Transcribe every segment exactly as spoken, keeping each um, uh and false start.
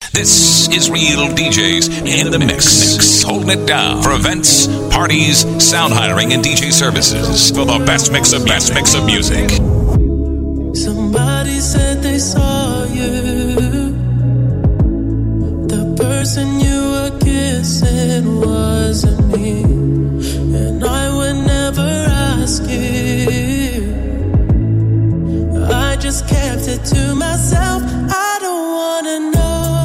This is Real D Js in the mix. Holding it down for events, parties, sound hiring, and D J services for the best mix of best mix of music. Somebody said they saw you. The person you were kissing wasn't me, and I would never ask you. I just kept it to myself. I don't wanna know.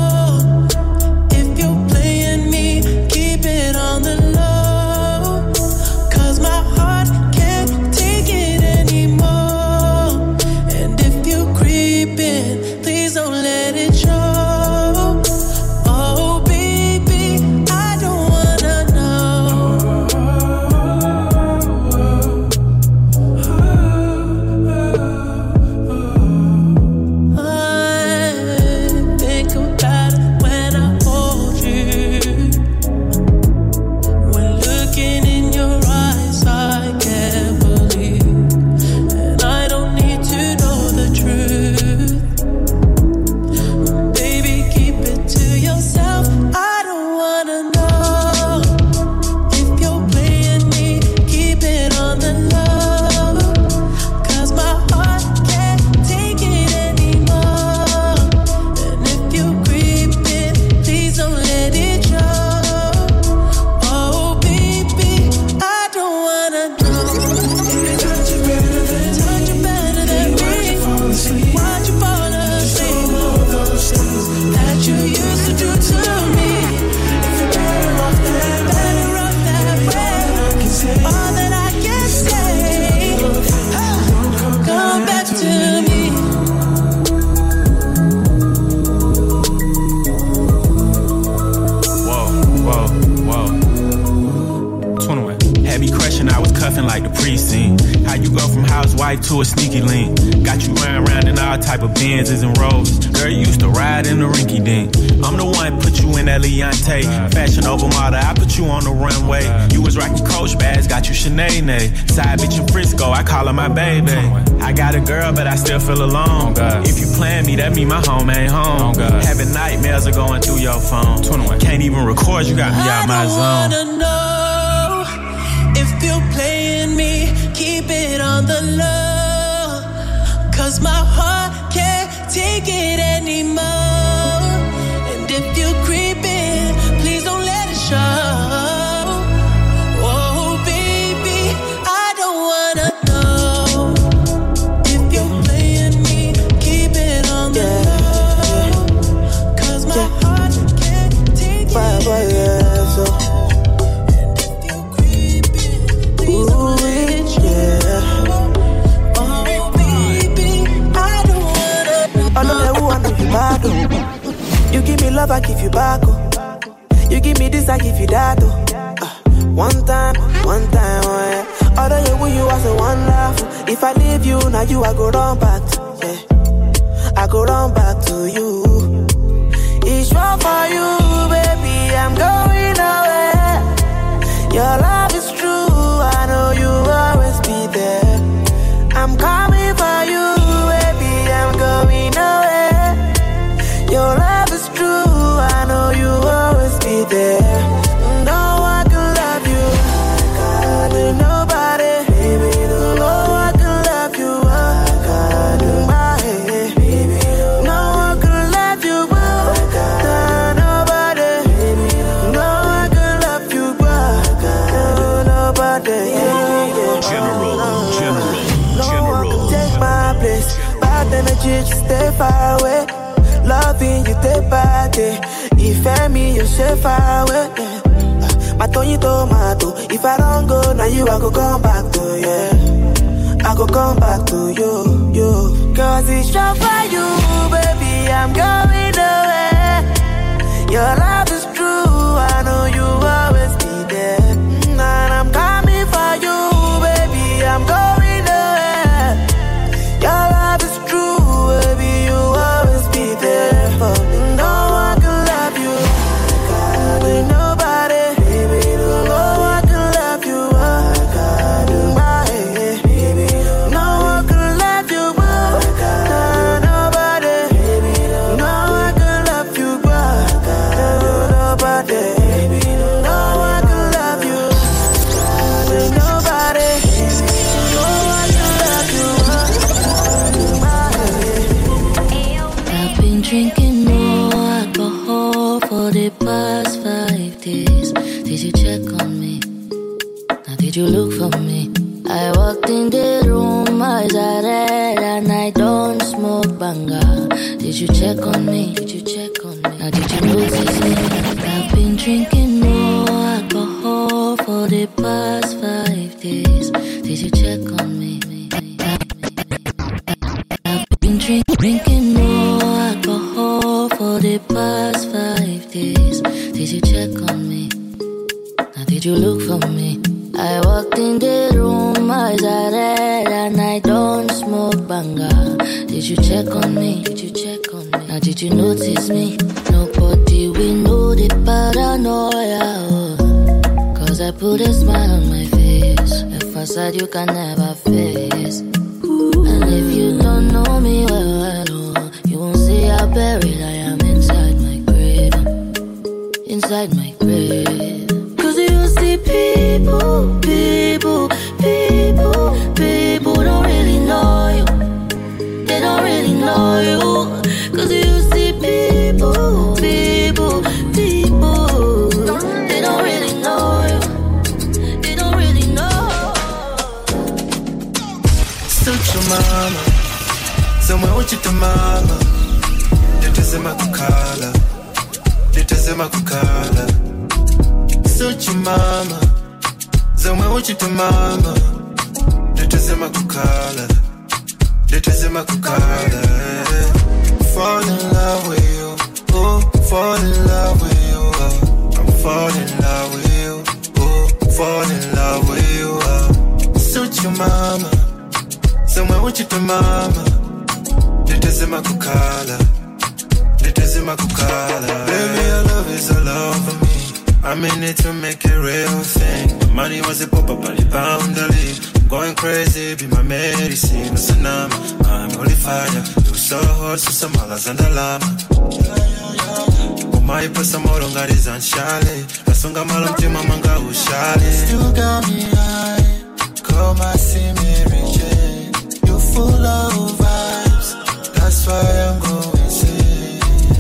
To a sneaky link, got you riding around in all type of Benzes and Rolls. Girl, you used to ride in the rinky dink. I'm the one put you in that Leontay, fashion over model. I put you on the runway. You was rocking Coach bags, got you Sinead. Side bitch in Frisco, I call her my baby. I got a girl, but I still feel alone. If you plan me, that mean my home ain't home. Having nightmares are going through your phone. Can't even record, you got me out my zone. I don't wanna know if you're playing me. Keep it on the low. Cause my heart can't take it anymore. And if you creep in, please don't let it show. Oh baby, I don't wanna know if you're playing me. Keep it on the yeah. low. Cause my yeah. heart can't take bye, it bye, yeah, so. And if you creep in, please don't let it show. Yeah. You give me love, I give you back. Oh. You give me this, I give you that. Oh. Uh, one time, one time. Oh, yeah. Other you with you as a one laugh. If I leave you, now you I go run back to. Yeah. I go run back to you. It's wrong for you, baby. I'm going away. Your love is true. I know you always be there. I'm coming for you, baby. I'm going away. Your love is true, I know you always be there. No one can love you like I do. Nobody, baby, no one can love you like I do. My, baby, no one can love you like I do. Nobody, baby, no one can love you like I do. Nobody, yeah, yeah. General, General, no General. No one can take my place. Bad energy, just stay far away. Loving you day by day. If me, you stay far away. Yeah. My Tony tomato. If I don't go, now you I go come back to yeah. I go come back to you, you. Cause it's just for you, baby. I'm going away. Your love is true. I know you always be there. And I'm coming for you, baby. I'm going away. Your love is true, baby. You always be there for me. No one can love you like I do. Nobody, baby, no one can love you like I do. My, baby, no one can love you like I do. Nobody, baby, no one can for the past five days. Did you check on me? Now did you look for me? I walked in the room, eyes are red, and I don't smoke banga. Did you check on me? Did you check on me? Now did you notice me? I've been drinking no alcohol for the past five days. Did you check on me? I've been drink, drinking no alcohol for the past five days. Did you check on me? Now did you look for me? I walked in the room, eyes are red, and I don't smoke banga. Did you check on me? Did you check on me? Now did you notice me? Nobody will know the paranoia, oh. Cause I put a smile on my face, a facade you can never face. And if you don't know me well, well, oh, you won't see how buried I am inside my grave. Inside my grave. You see people, people, people, people don't really know you. They don't really know you. Cause you see people, people, people, they don't really know you. They don't really know. Such your mama, somewhere with your mama. Nitazema kukala, nitazema kukala. Such your mama, zama uchita mama. Nitazema kukala, nitazema kukala. Fall in love with you, oh, fall in love with you, oh. I'm falling in love with you, oh, fall in love with you, oh. Such your mama, zama uchita mama. Nitazema kukala, nitazema kukala. Baby, your love is a love for me. I'm in it to make a real thing. The money was a pop up on the boundary. I'm going crazy, be my medicine. No tsunami, I'm holy fire. You so hot, so some malas and alarm. Oh my, put some more on Garis and Charlie. Nasonga malam tima manga ushali. Still got me high. Come and see me reaching. You full of vibes. That's why I'm going insane.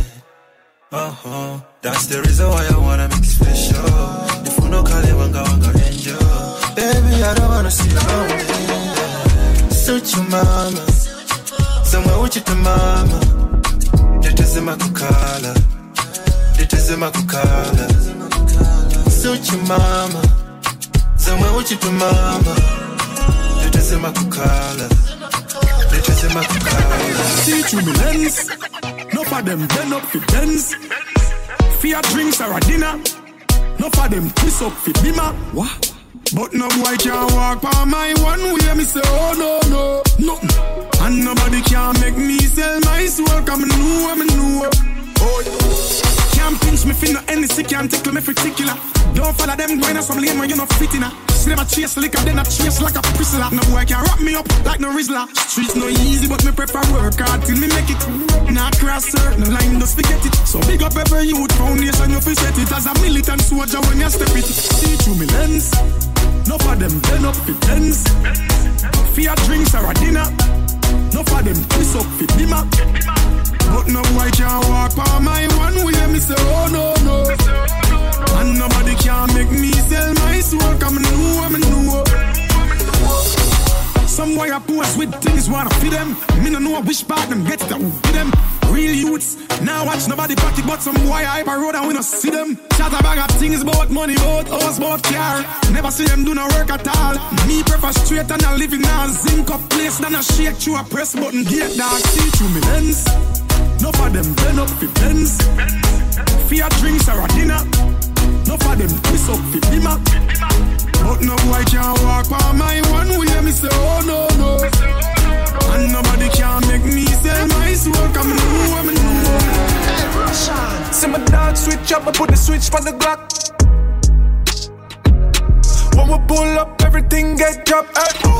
Uh-huh. That's the reason why I wanna make it special. If you no call it wanga wanga angel. Baby, I don't wanna see you lonely. Such your mama, somewhere with your mama. Nitazema kukala, nitazema kukala. Such your mama, somewhere with your mama. Nitazema kukala, nitazema kukala. See through me lens, no for them turn up for tens. Fear drinks or a dinner. No for them twist up fit bima. What? But no boy can walk by my one way. Me say oh no no nothing. And nobody can make me sell my soul. Come me know me know. Oh yeah. Can't pinch me finna any sick. Can't tickle me particular. Don't follow them going some lane when you not fit in a. See them a chase liquor, then a chase like a prisoner. No boy can wrap me up like no Rizzler. Streets no easy, but me prefer work hard till me make it. Not cross certain line, just forget it. So big up every youth foundation, you fi set it. As a militant soldier when you step it. See through me lens. No for them turn up fit tens. Fear drinks or a dinner. No for them twist up fit dimmer. But no boy can walk by my one way. Me say oh no no. And nobody can make me sell my soul. Come know, me know. Some boy a pose with things wanna feed them. Me no know which part them get it who feed them. Real youths, now watch nobody pocket, but some boy hype a road and we no see them. Chat a bag of things about money, about house, about car. Never see them do no work at all. Me prefer straight and a living now zinc up place than a shake through a press button gate dog. See through me lens. No for them turn up fit tens. Fear drinks or a dinner. No for them twist up fit dimmer. But no boy can walk by my one way. Me say oh no no. And nobody can make me sell my soul. Come know, me know. See my dog switch up, I put the switch for the Glock. When we pull up, everything get dropped.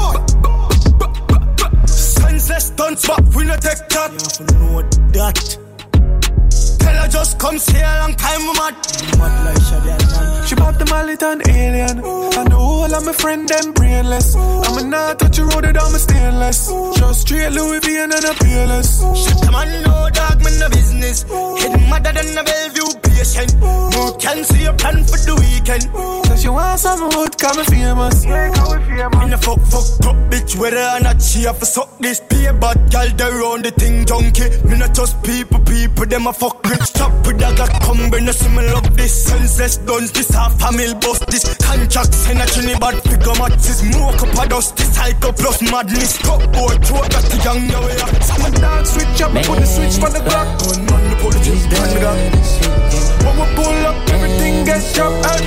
Senseless stunts, but we no take that. You know that. Tell her just come stay a long time, we mad. Mad like Shadian, man. She bought the mallet and alien. Ooh. And the whole of my friend, them brainless. Ooh. I'ma not touch a road, I'm a stainless. Ooh. Just straight Louis V and a peerless. Shit, man, no dog, me no business. Ooh. Hidden madder than a Bellevue. patient. Who can see your plan for the weekend? Cause you want some hood, come famous. Yeah, come famous. In a fuck, fuck, fuck, bitch, whether or not she have to suck this. Pay bad girl, they round the thing junkie. Me not just people, people, them a fuck rich. Stop with that got come, bring the similar of this. Senseless guns, this half family bust this. Contracts, and a trinity bad figure matches. Smoke up a dust, this psycho plus madness. Top boy, throw that the young now we are. Some dog switch up, put the switch for the Glock. Gun on the police, gun the gun. When we pull up, everything gets chopped and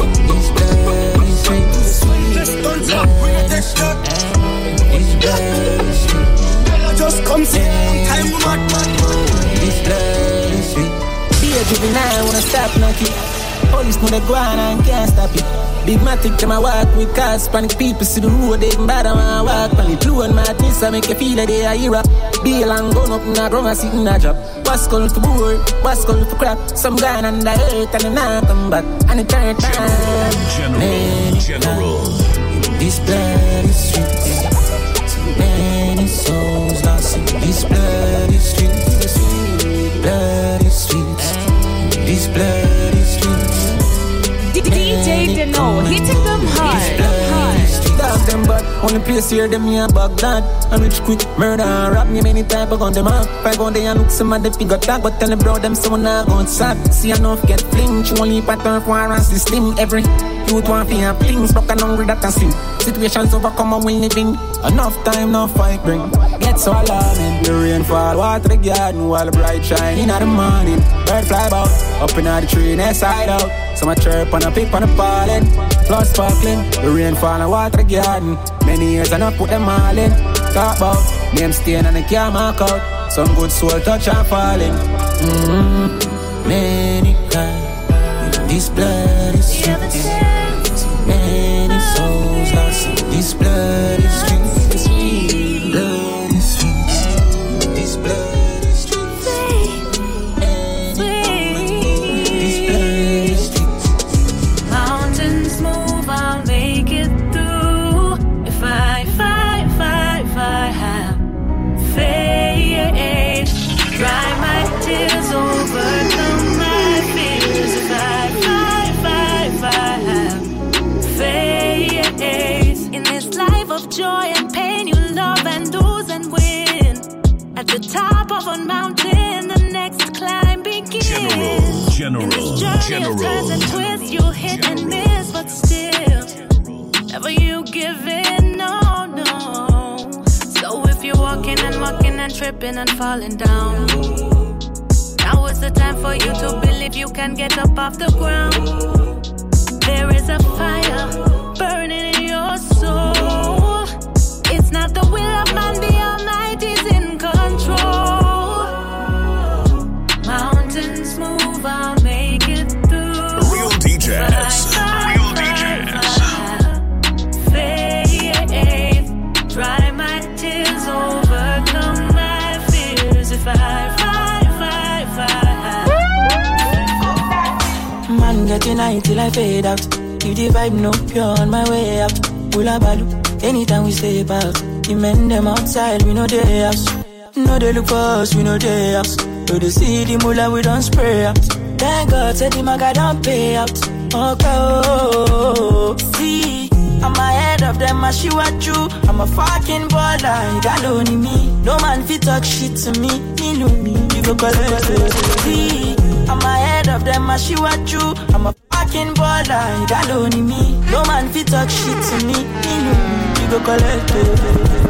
just don't stop, we a take shot. Just come see, time we mad, mad, mad. Be a juvenile, wanna stop knocking. Police know they go on and can't stop it. Big matic to my walk with cars. Panic people see the road, they can bad on my walk. Panic blue and madness, I make you feel like they are hero. Bail and gun up in a ground and sit in a job. What's called for board, what's called for crap. Some guy on the earth and they not come back. And it turn time. General, General. This blood is streets. Many souls lost in this blood is streets. Blood is streets. This blood is streets. D J Deno, hitting them hard, hard. Dog them bad, only place here them here Baghdad. I'm rich quick, murder and rap me many type of gun them up. If I go there and look some of the figure tag, but tell them bro them someone not gon' sad. See enough get fling, she only pattern for her and system. Every youth want fi have flings, broken hungry that can sing. Situations overcome and we living. Enough time, no fight bring. Get so alarming, the rain fall, water the garden while the bright shine in the morning. Bird fly about, up in the tree, next side out. Some a chirp and a pick on the pollen. Flood sparkling, the rain fall and water the garden. Many years and I put them all in. Talk about, name stain and the car mark out. Some good soul touch and falling. Mm-hmm. Many cry, this blood is streets. Many souls lost, this blood is streets. Blood is streets. This blood is streets. Overcome my fears if I fight, fight, fight, faith. In this life of joy and pain, you love and lose and win. At the top of a mountain, the next climb begins. General, General, In this journey General. of turns and twists, you hit General. And miss, but still, never you give in, no, no. So if you're walking and walking and tripping and falling down, now is the time for you to believe you can get up off the ground. There is a fire burning in your soul. It's not the will of man, the Almighty's in control. Mountains move, I'll make it through. Real D Js. Real D Js. Faith, dry my tears, overcome my fears if I man getting high till I fade out. Keep the vibe no pure on my way out. Pull a balu, anytime we step out. The men them outside, we know they house. No they look for us, we know they house. So they see the mullah, we don't spray out. Thank God, said the maga don't pay out. Okay, oh, see, I'm ahead of them, I see what you. I'm a fucking baller, you got only me. No man fit talk shit to me, me know me. You go collect it, see, I'm ahead of them, I see what you. I'm a fucking baller, you got only me. No man fit talk shit to me, me know me. You go collect it.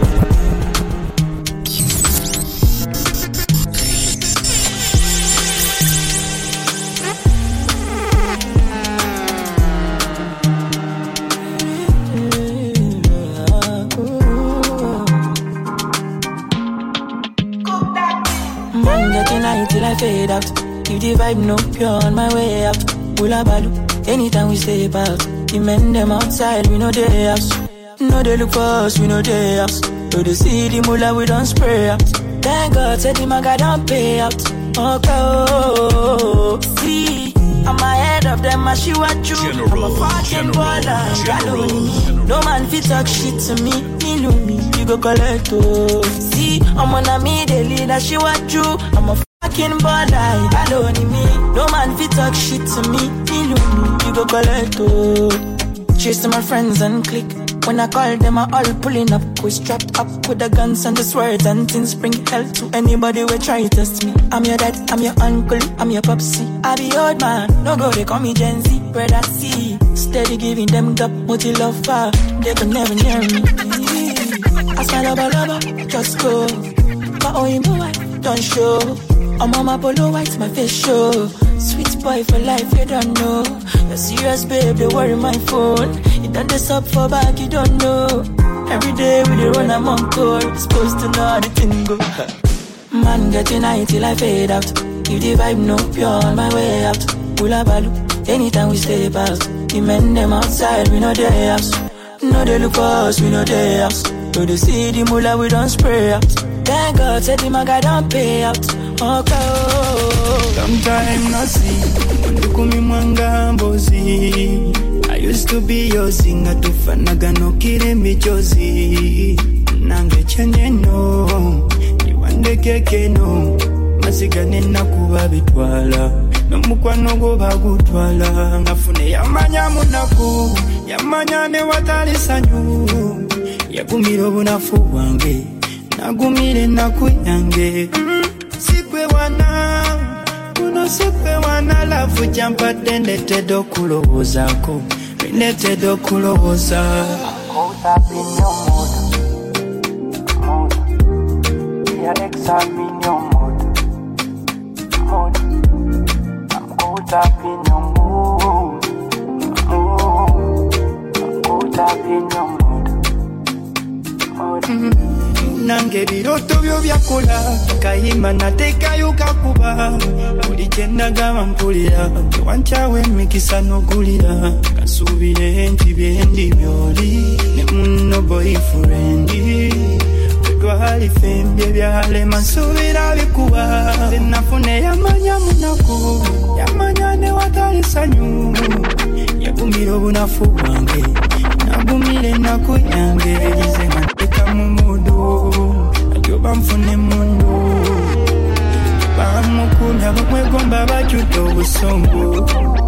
Till I fade out. Keep the vibe no pure on my way out. Pull a balu, anytime we step out. The men them outside, we know they house. No they look for us, we know they house. So they see the mullah, we don't spray out. Thank God, said the maga don't pay out. Okay, oh, see, I'm ahead of them, I see what you. General, I'm a fucking baller, got only me. No man fit talk shit to me, me know me. You go collect, oh. See, I'm on a me, they lead, I see what you. I'm a Smoking Bud Light, alone in me. No man fit talk shit to me. Feel me, you go collect oh. Chase my friends and click. When I call them, I all pulling up. We strapped up with the guns and the swords and things. Bring hell to anybody who try to test me. I'm your dad, I'm your uncle, I'm your popsy. I be old man, no go, they call me Gen Z. Brother C, steady giving them gap, multi love far. They can never near me. I smile lover, lover, just go. But oh, you know what? Don't show. I'm on my polo white, my face show. Sweet boy for life, you don't know. You're serious, babe, they worry my phone. You done this up for back, you don't know. Every day we dey run, I'm on call. Supposed to know how the thing go. Man, getting high till I fade out. If the vibe no pure on my way out. Hula balu, anytime we stay past. The men them outside, we know they house. No they look for us, we know they house. No they see the mula, we don't spray out. Thank God, said the maga don't pay out. Okay. Long time no see. Ndukumi mwanga mbozi. I used to be your singer to fanaga no kire michozi. Nange chenye no. Iwande keke no. Masigane na kuba bitwala. Nomukwano go bagutwala. Ngafune yamanya munaku. Yamanya ne watali sanyu. Yakumiro bunafu wange. Nagumire nakuyange. Sikwe wana. Kuno sikwe wana. Lafu jampa dende tedo kulowozako. Rinete do kulowoza. Caught up in your mood. Mood. Yeah, examine your mood. Mood. I'm caught up in your mood. Mood. I'm caught up in your mood. Mood. Nange biroto byo byakola kayima nateka yukakuba buli kyendaga bampulira wanchawe mikisa nogulira kasubire nti byendi byoli ne munno boyfriend twali fembye byale masubira bikuba nafune yamanya munaku yamanya ne watali sanyu yagumira obunafu bwange nagumire nakuyange lize nateka mu mudu ajoba mfune mundu bamukunda bakwegomba bajuto obusongo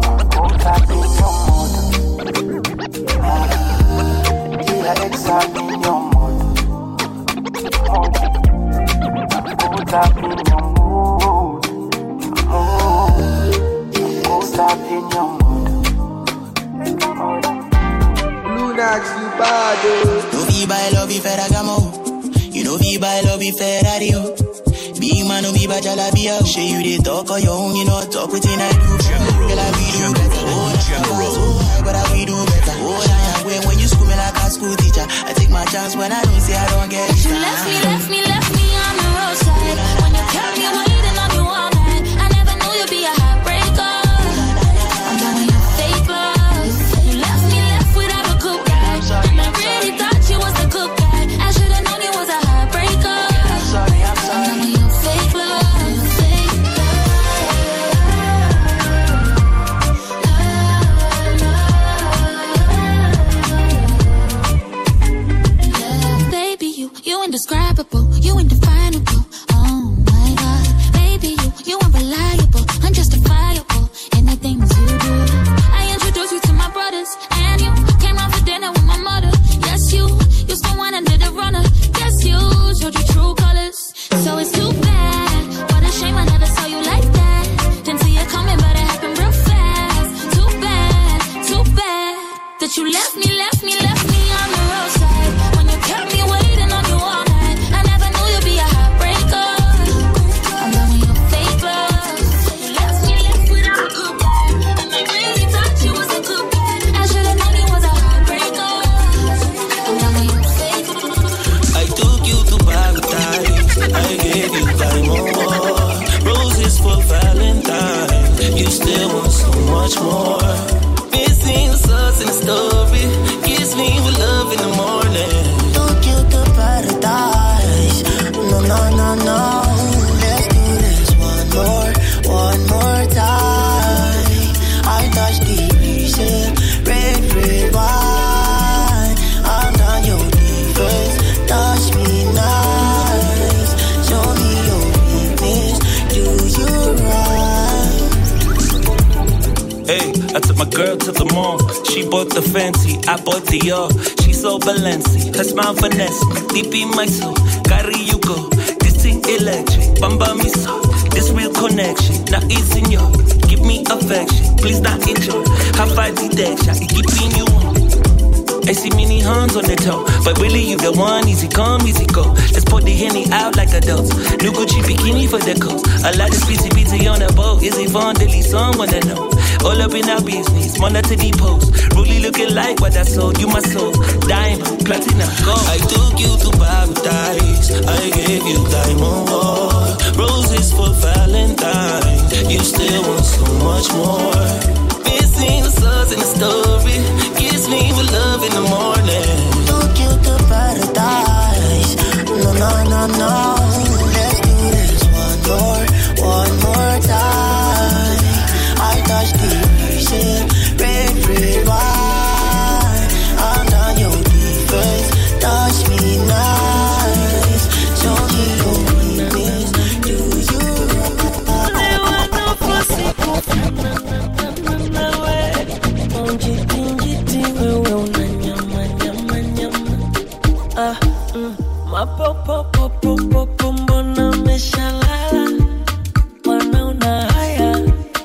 No be by love be Ferragamo. You know be by love be Ferrari. Big man no be by Jalabia. Say you dey talk on your own, you know talk within I do. Girl I be do better. Oh, but I be do better. Oh, I when when you school me like a school teacher. I take my chance when I don't say I don't get it. You left me, left me, left me on the roadside. When you kept me waiting on you all night. I never knew you'd be a heartbreaker. I'm done with your fake love. You left me left without a good guy. And I really thought you was the good guy. I should've known you was a heartbreaker. I'm sorry, I'm sorry. I'm done with your fake love, fake love. Baby, you, you indescribable, you indefinable. Oh my God, baby, you, you unreliable, unjustifiable. Anything that you do. I introduced you to my brothers, and you came out for dinner with my mother. Yes, you, you still one under the runner. Yes, you showed your true colors. So it's too bad. What a shame I never saw you like that. Didn't see it coming, but it happened real fast. Too bad, too bad that you left me, left me, left me on the roadside. When you kept me waiting on you all night. I never knew you'd be a heartbreaker. I'm done with your fake love. You left me left without a good guy. And I really thought you was a good guy. I should've known you was a heartbreaker. I'm done with your fake love. I took you to paradise. I gave you time more. Roses for Valentine. You still want so much more. Missing the sauce in the story. Kiss me with love in the morning. Took you to paradise. No, no, no, no. Let's do this one more, one more time. I touch the reason, red, red wine. I'm not your defense. Touch me nice. Show me your weakness. Do you Hey, I took my girl to the mall. She bought the fancy, I bought the Dior. She so Balenci, her smile finesse. Deep in my soul, carry you go. This thing electric, bamba me so. This real connection, now it's in you. Give me affection, please not enjoy. Have five detection, it keep in you on. I see many hands on the toe, but really you the one, easy come, easy go. Let's put the Henny out like adults. New Gucci bikini for the coast. A lot of speedy beaty on the boat. Is it fun, daily someone to know? All up in our business, money to the post. Really looking like what I sold, you my soul. Diamond, platinum, gold. I took you to paradise, I gave you diamond more. Roses for Valentine, you still want so much more. Missing the stars in the story, kiss me with love in the morning. Took you to paradise, no, no, no, no. Let's do this one more, one more time. I touch the music, red, red wine. I'm done your defense, touch me nice. Show me your weakness, do you? I want no fussy, ah, mm, my popo popo popo mbona meshalala wanaona haya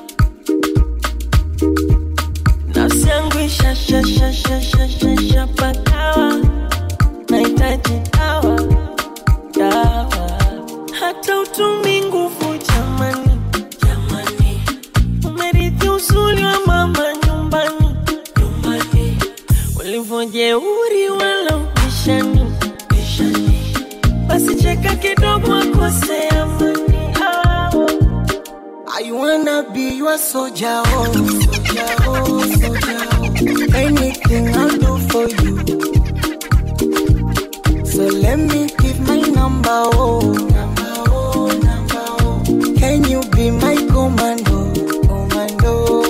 nafsi yangu isha sha sha sha sha sha sha pakawa nahitaji dawa dawa hata utumi nguvu jamani jamani umerithi uzuri wa mama nyumbani nyumbani ulivyojeuri wala ubishani bishani basi cheka kidogo akosea mani I wanna be your soldier, oh, soldier, oh, soldier, oh. Anything I'll do for you. So let me give my number, oh, number, oh, number, oh. Can you be my commando, commando?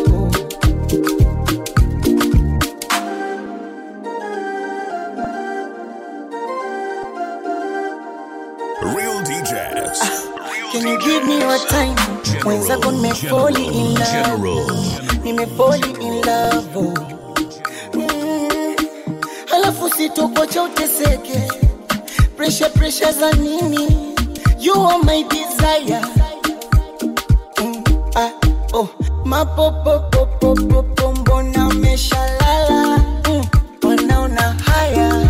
Real D Js. Can you give me your time? When's I gonna make fall in love? Me me fall in love, oh. Mm. Halafu sitokocha uteseke. Pressure, pressure za nini? You are my desire. Mm. Ah, oh. Ma po po po po po po mbona meshalala. Mm. Wanaona haya.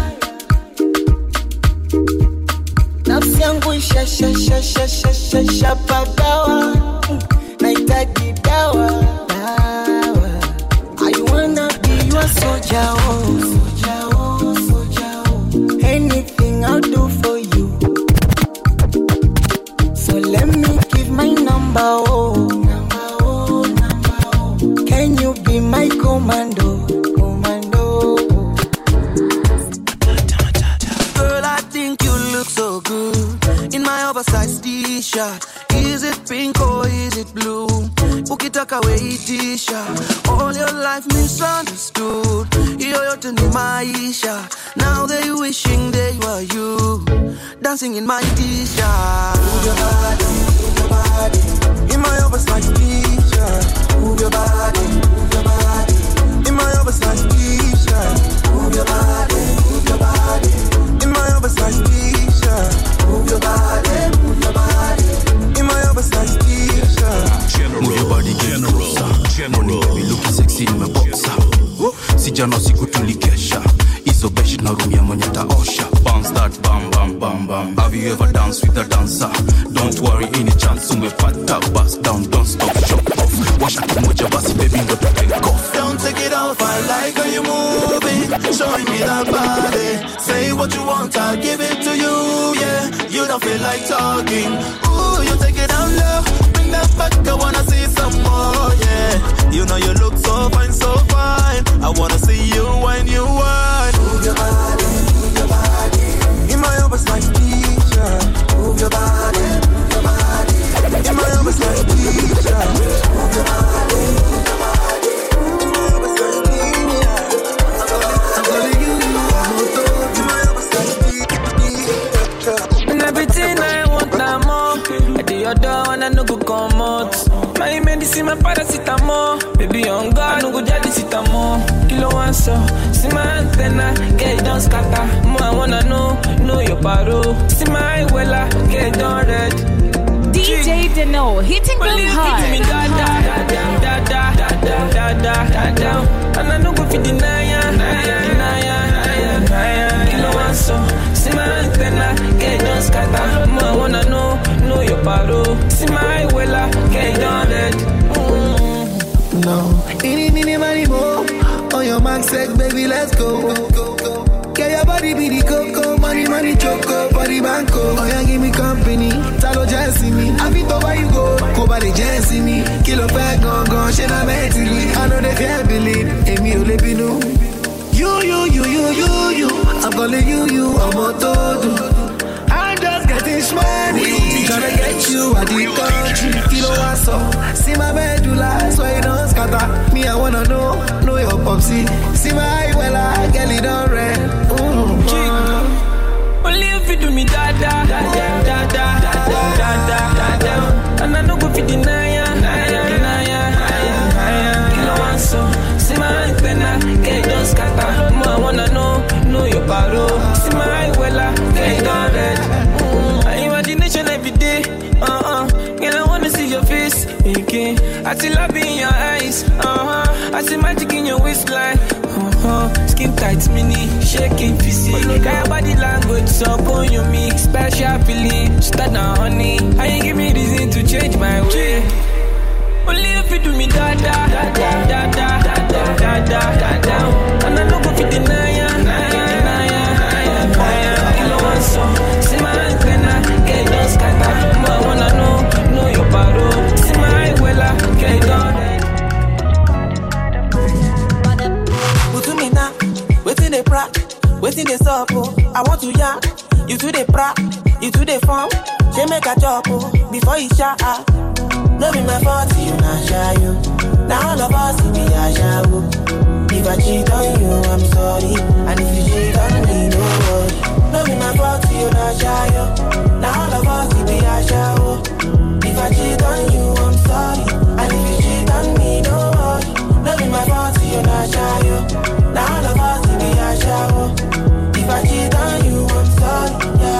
Nafsi yangu isha sha sha sha sha sha sha pagawa. Nahitaji dawa dawa. I wanna be your soldier, oh, soldier, oh, soldier, oh. Anything I'll do for you. So let me give my number, oh, number, oh, number, oh. Can you be my commando, commando? Girl, I think you look so good in my oversized t-shirt. Is it pink or is it blue? Ukitaka we t-shirt. All your life misunderstood. Hiyo yote ni maisha. Now they wishing they were you. Dancing in my t-shirt. Move your body, move your body. In my oversized t-shirt. Move your body, move your body. In my oversized t-shirt. Move your body, move your body. In my oversized t-shirt. Move your body, move your body. In my oversized t-shirt. Move your body, general. General. Baby looking sexy in my boxer. Sijana siku tulikesha. Izo beshi na room ya mwenye taosha. Bounce that bam bam bam bam. Have you ever danced with a dancer? Don't worry, any chance umepata. Bust down, don't stop, jump off. Washa kumoja basi baby ndo take off. Don't take it off, I like how you move it. Showing me that body. Say what you want, I'll give it to you, yeah. You don't feel like talking. Ooh, you take it down low. Bring that back, I wanna see some more, yeah. You know you look so fine, so fine. I wanna see you when you whine. Move your body, move your body. In my oversized t-shirt. Move your body, move your body. In my oversized t-shirt. Move your body, move your body. In my oversized t-shirt. I'm gonna give you one more thought. In my oversized t-shirt. And everything I want, I'm on. I do your door and I no go come out. My medicine, my paracetamol. Baby on God, no go jadi sitamo. Kilo one so, see my antenna, get it done scatter. More I wanna know, know your paro. See my wella, get it done red. D J Deno, hitting them hard. Me da da da da da da da da da da. And I no go fit deny ya, deny ya, deny ya. Kilo one so, see my antenna, get it done scatter. More I wanna know, know your paro. See my wella, get it done red. No, any, any, money, more. On your mark, sex, baby, let's go. Get your body be the coco, money, money, choco, body banco. Oh, yeah, give me company, talo just see me. I fit over you go, go by the just see me. Kilo pack, gone, gone, shit, I'm mentally. I know they can't believe, Amy, you let me know. You, you, you, you, you, you. I'm calling you, you, I'm a todo. I'm just getting money. Tryna get you out the country. Kilo waso, see my medulla, so you don't scatter. Me, I wanna know, know your popsy. See my eye, well, I get it on red. Mm-hmm. Only if you do me da da da da da da da da da da. And I no go fit deny ya, deny ya, deny ya. Kilo waso, see my antenna, get it on scatter. More I wanna know, know your paro. See my eye, well, I get it on red. Imagination every day, uh-uh. Girl, I wanna see your face again. I see love in your eyes, uh-huh. I see magic in your waistline, uh-huh. Skin tight, mini, shaking physique. Got your body language, so upon you me. Special feeling, start now, honey. I ain't give me reason to change my way. Only if you do me da da da da da da da da da da da. And I don't go fit deny ya, deny ya, deny ya, deny ya. Kilo one so, see my antenna, get it done scatter. More I wanna know, know your paro. See my wella, get it done. Put to me now, waiting the pra, waiting the suppo. I want to ya, you to the pra, you to the farm. She make a chop before you shot. No be my fault, you not shy you. Now all of us be a shadow. If I cheat on you, I'm sorry. And if you cheat on me, no worry. No be my fault, you not shy you. Now all of us be a shadow. If I cheat on you, I'm sorry. And if you cheat on me, no worry. No be my fault, you not shy you. Now all of us be a shadow. If I cheat on you, I'm sorry.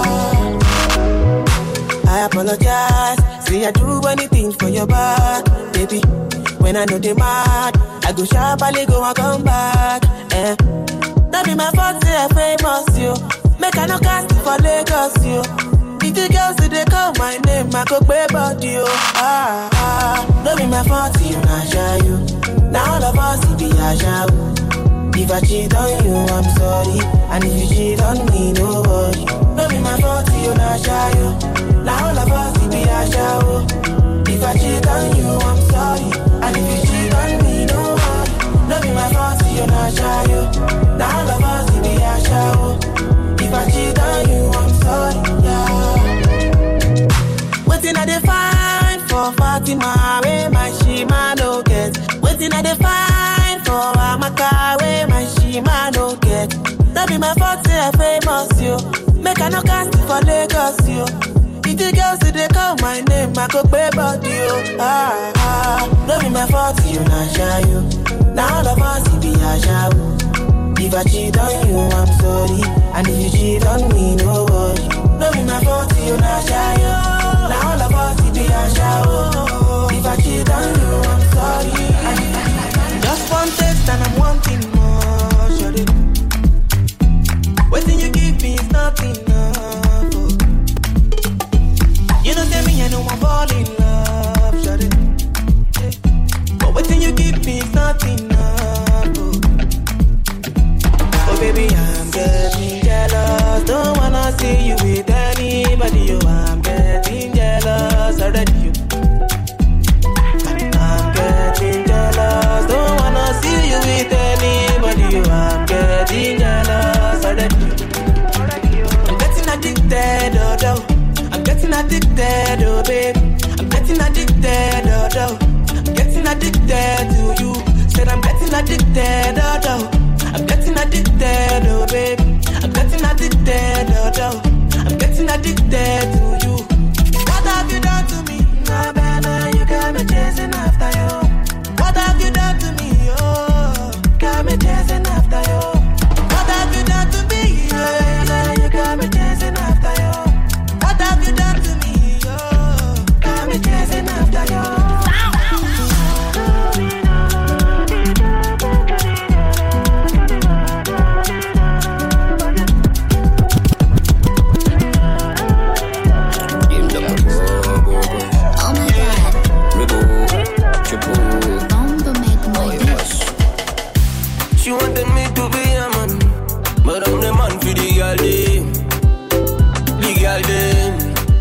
Yeah. I apologize. Say I do anything for your back, baby. When I know they mad, I go sharply go and come back. Eh? That be my fault, say I famous you. Make I no cast for Lagos you. If the girls say they call my name, I go pay about you. Ah ah, that be my fault, you not shy you. Now all of us be a shy. If I cheat on you, I'm sorry. And if you cheat on me, no worry. That be my fault, you not shy you. Now all of us be a show. If I cheat on you, I'm sorry. And if you cheat on me, no worry. No be my fault, you're not shy. Now all of us be a show. If I cheat on you, I'm sorry. Yeah. Waiting at the fine for Fatima, where my shima no get. Waiting at the fine for Amaka, where my shima no get. That be my fault, say I famous you. Make I no cast for Lagos you. If the girls say they call my name, I go pay about you. Ah, ah, no be my fault, you not shy you. Now all of us be a show. If I cheat on you, I'm sorry. And if you cheat on me, no worry. No be my fault, you not shy you. Now all of us be a show. If I cheat on you, I'm sorry. Just one taste and I'm wanting more, shawty. Waiting you give me is not enough. You know tell me I know I'm falling in love, shawty. But waiting you give me is not enough. Oh baby, I'm getting jealous. Don't wanna see you with anybody. Oh, I'm getting jealous already. You. I'm getting jealous. Don't wanna see you with anybody. Oh, I'm getting jealous already. I'm getting addicted, oh, oh. I'm getting addicted, oh babe. I'm getting addicted, oh, oh. I'm getting addicted to you. Said I'm getting addicted, oh, oh. I'm getting addicted, oh babe. I'm getting addicted, oh, oh. I'm getting addicted to you. What have you done to me? Nah, better, you got me chasing after you. wanted me to be a man, but I'm the man for the girl them. The girl them.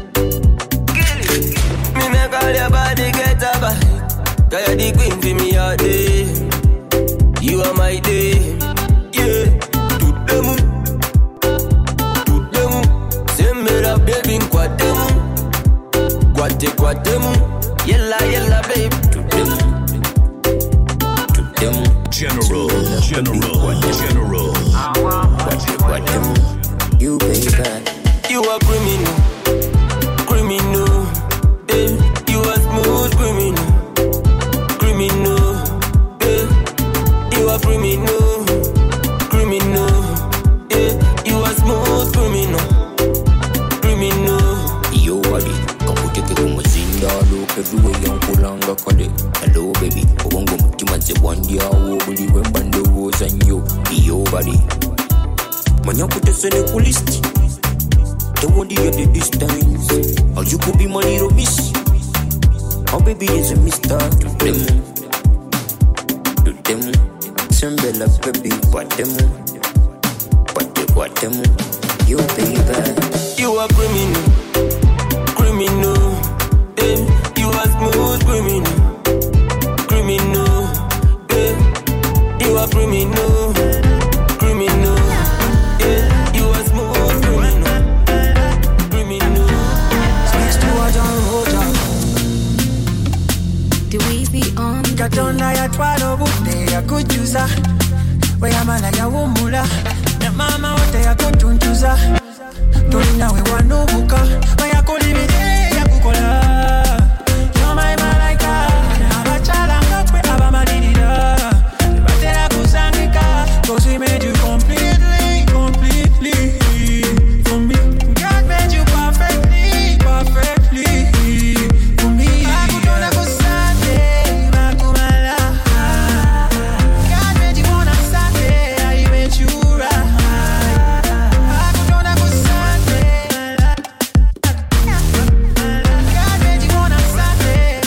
Me make all your body get a bite. Cause you're the queen for me all day. You are my day. Yeah. Tout le monde. Tout le monde. C'est me la baby quoi de monde. Quoi de quoi de monde. Yella yella baby. Tout le monde. Tout le monde. General, General, General. What you baby? You a criminal, criminal. Eh, you a smooth criminal, criminal. Eh, you a criminal, criminal. Eh, you a smooth criminal, criminal. Yo, buddy, kakuteke kumuzinda look everywhere yankulanga kale. Hello, baby, obongo mutima ze wandia wo buli wembando wo zanyo. Yo, buddy, manya kutesene kulisti. The one you at the distance, or you could be my little miss. Oh, baby is a mister. To them, to them, Sembella baby, what them, what they what them, you baby. You a criminal, criminal. Eh, you a smooth criminal, criminal. Eh, you a criminal, criminal. Eh, you a smooth criminal, criminal. Speaks to a John Roger. Do we be on the Katona ya twalo bude ya kujuza. We amala ya umula. Na mama wote ya kutuntuza. Tulina we wanubuka. We ya kulibide ya kukola. You're my malaika. Abachala ngakwe abamalirira. Batera kusangika. Cause we made you completely, completely for me. God made you perfectly, perfectly for me. Akutona kusande, makumala. God made you on a Sunday, I made you right. Akutona kusande. God made you on a Sunday.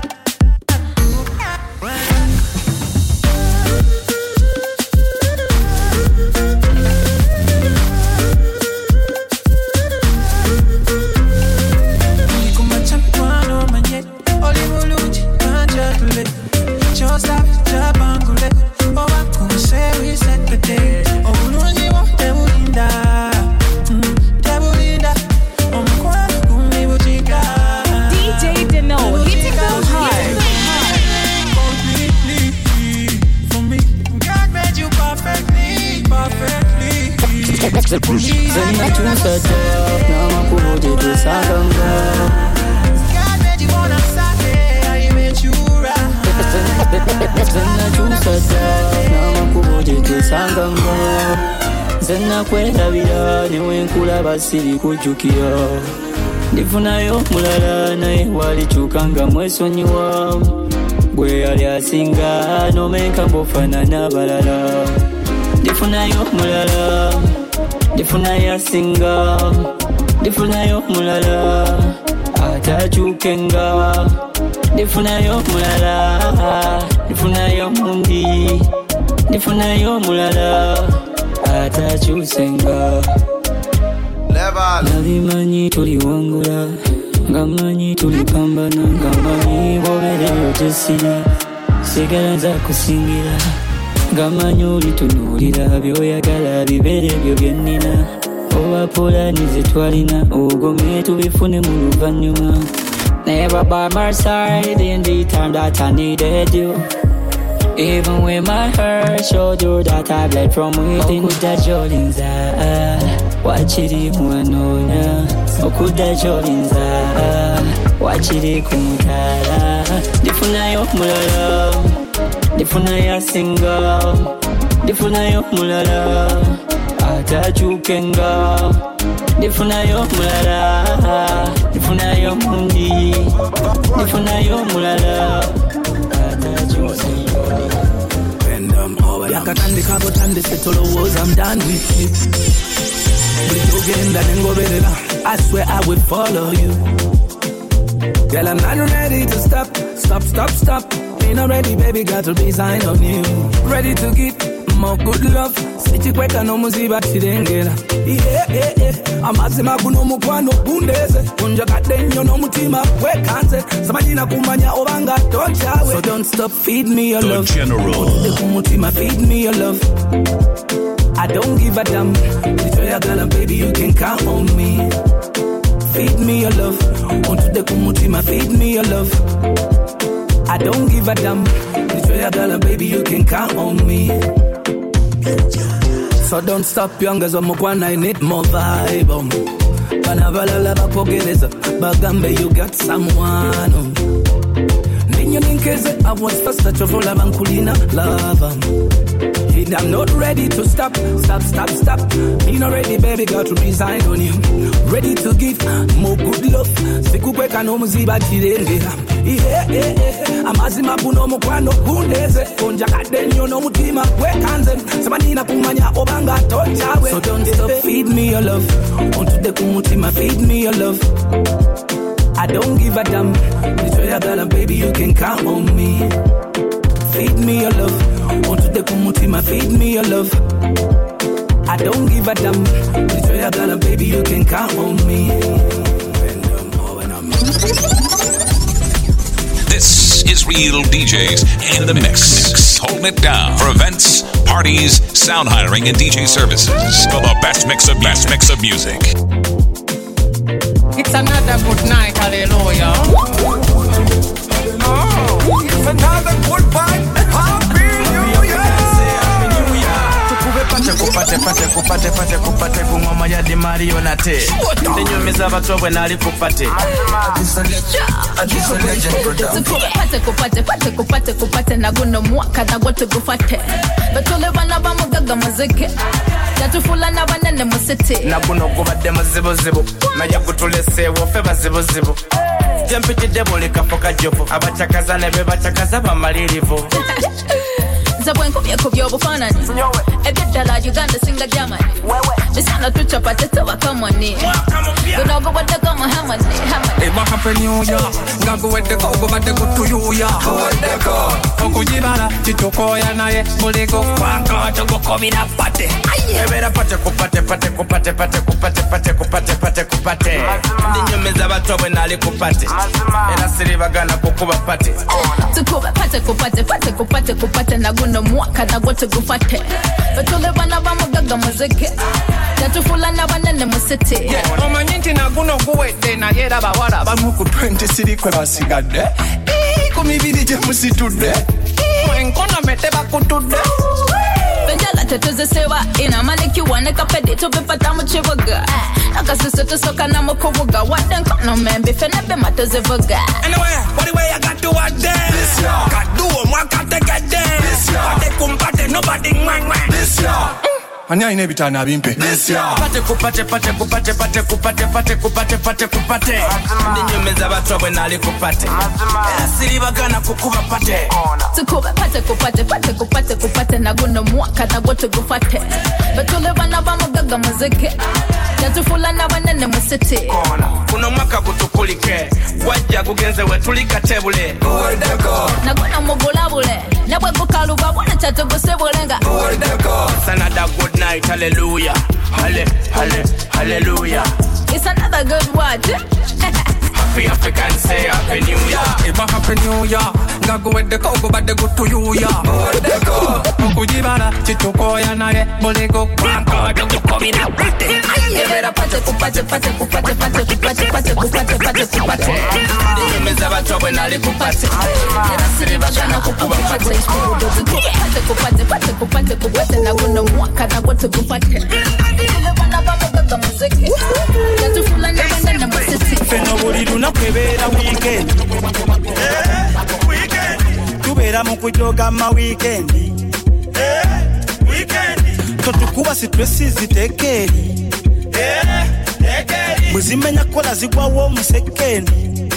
Kumachapano manye, Olivuluji, Manjatule, Chosa, Jabangule, Owa Kumse, we set the day. Obulungi wo Tebulinda, Tebulinda, Omkwa Kumibuchika. D J Deno, hitting them hard. Completely for me. God made you perfectly, perfectly for me. Zenna chusa top, na makuhoje tu sagamba. God made you on a Sunday, I made you right. Zenna chusa top, na makuhoje tu sagamba. Zenna kwerabira niwe nkulaba siri kujjukira. Ndifunayo mulala naye walikyukanga mwesonyiwa. Gwe yali asinga nomenka bofanana balala. Ndifunayo mulala, ndifunayo asinga. Ndifunayo mulala, atakyukenga. Ndifunayo mulala, ndifunayo mundi. Ndifunayo mulala, atakyusenga. Nabimanyi tuliwongula, ngamanyi tulipambana, ngamanyi bobereyo gyesiri. Sigala nza kusingira, ngamanyi olitunuulira byoyagala bibere ebyo byennina. Oba pulani ze twalina ogomye tubifune mu luvannyuma. Never by my side in the time that I needed you. Even when my heart showed you that I bled from within. Okuda jolinza, wachiri mwanona. Okuda jolinza, wachiri kumutala. Ndifunayo mulala, ndifunayo asinga. Ndifunayo mulala, atakyukenga. Ndifunayo mulala, ndifunayo mundi. Ndifunayo mulala, atakyukenga. Yakatandika butandise tolowooza I'm done with you. Bulijogenda nengoberera, I swear I would follow you. Girl, I'm not ready to stop, stop, stop, stop. Ain't not ready, baby, got to resign on you. Ready to give more good love. Sichikweka no muziba chirengera. Yeah, yeah, yeah. Amazima kuno mukwano bundeze. Unja kadenyo no mutima wekanze. Samajina kumanya obanga tochawe. So don't stop, feed me your love. The General. Kumutima, feed me your love. I don't give a damn. Little ya gala, baby, you can count on me. Feed me your love. Onto the kumutima, feed me your love. I don't give a damn. Little ya gala, baby, you can count on me. So don't stop, youngers, I'm one, I need more vibe. Um. Panavala lava pogereza, bagambe, you got someone. Um. Ninyo ninkeze, I was first touch of all of Ankulina, love. Um. I'm not ready to stop, stop, stop, stop. Me not ready, baby, got to resign on you. Ready to give more good love. Sikukweka no muziba chirenge. Yeah, yeah, yeah. Amazima buno mukwano bundeze. Konja kadenyo no mutima wekanze. Samanina kumanya obanga tochawe. So don't stop, feed me your love. Onto the kumutima, feed me your love. I don't give a damn. Little ya gala, baby, you can count on me. Feed me your love. Onto the kumutima, feed me your love. I don't give a damn. Little ya gala, baby, you can count on me. This is Real D Js in the mix. Holding it down for events, parties, sound hiring, and D J services for the best mix of best mix of music. It's another good night, hallelujah. Oh, it's another good night. Happy New Year. Pate kupate pate kupate pate kupate kumama ya di marionate. Ndenyumiza bato bwe nali kupate. Pate kupate pate kupate kupate na guno mwaka na gote gufate. Batole bana bamugaga muzike. Yatufula na banene musite. Na guno kubadde muzibu zibu. Na yakutulese wofe bazibu zibu. Jempiti debo likafoka jopo. Abachakaza nebe bachakaza bamalirivu. Zabwen kubye kubye obufanani. Ebyedala Uganda singa Germany. Bisana tuchapate tawa kamani. Gonogo wadde kama hamani hamani. Eba happy New Year. Ngago wedde ko go badde go to you ya. Wedde ko. Okujibala chitokoya naye muligo kwanga chogo kobina pate. Ebera pate kupate pate kupate pate kupate pate kupate pate kupate. Ndinyumiza bato bwe nali kupate. Era siribagana kukuba pate. Tukuba pate kupate pate kupate kupate na guno mwaka na gote gufate. Batole bana bamugaga muzike. Yatufula na banene musite. Yeah, omanyinti na guno guwedde na yera bawala bamu ku twenty siri kwe basigadde. Ee, kumibiri je musitudde. Mwenkona mete bakutudde. Benjala tetuze sewa ina maniki waneka pedi tubipata mu kibuga. Nakasise tusoka na mukubuga wadde nkono membi fenebe matoze vuga. Anyway, what the way I got to what day? This year. Got do mwaka tegede. This year. Pate kumpate nobody ngwangwe. This year. Anya ine bitana abimpe. This year. Pate kupate pate kupate pate kupate pate kupate pate kupate. Ndinyumiza bato bwe nali kupate. Era siribagana kukuba pate. Tukuba pate kupate pate kupate kupate na guno mwaka na gote gufate. Batole bana bamugaga muzike. Yatufula na banene musite. Kuno mwaka kutukulike. Wajja kugenze wetulika tebule. Na guno mugulabule. Nabwe gukaluba bwana chatugusebwelenga. It's another good night, hallelujah. Halle, halle, hallelujah. It's another good word. Happy African say happy New Year. Eba happy New Year. Ngago wedde ko go badde go to you ya. Okujibala chitokoya naye muligo kwanga chogo kobina pate. Ebera pate kupate pate kupate pate kupate pate kupate pate kupate. Ndinyumiza bato bwe nali kupate. Era siribagana kukuba pate. Pate kupate pate kupate kupate na guno mwaka na gote gufate. Bana bamugaga muzike. Yatufula na banene musite. Feno buli lunaku ebeera weekend. Tubeera mu kujoga ma weekend. Totukuba sitresi zitekeri. Bwezimenya kola zigwawo musekeni.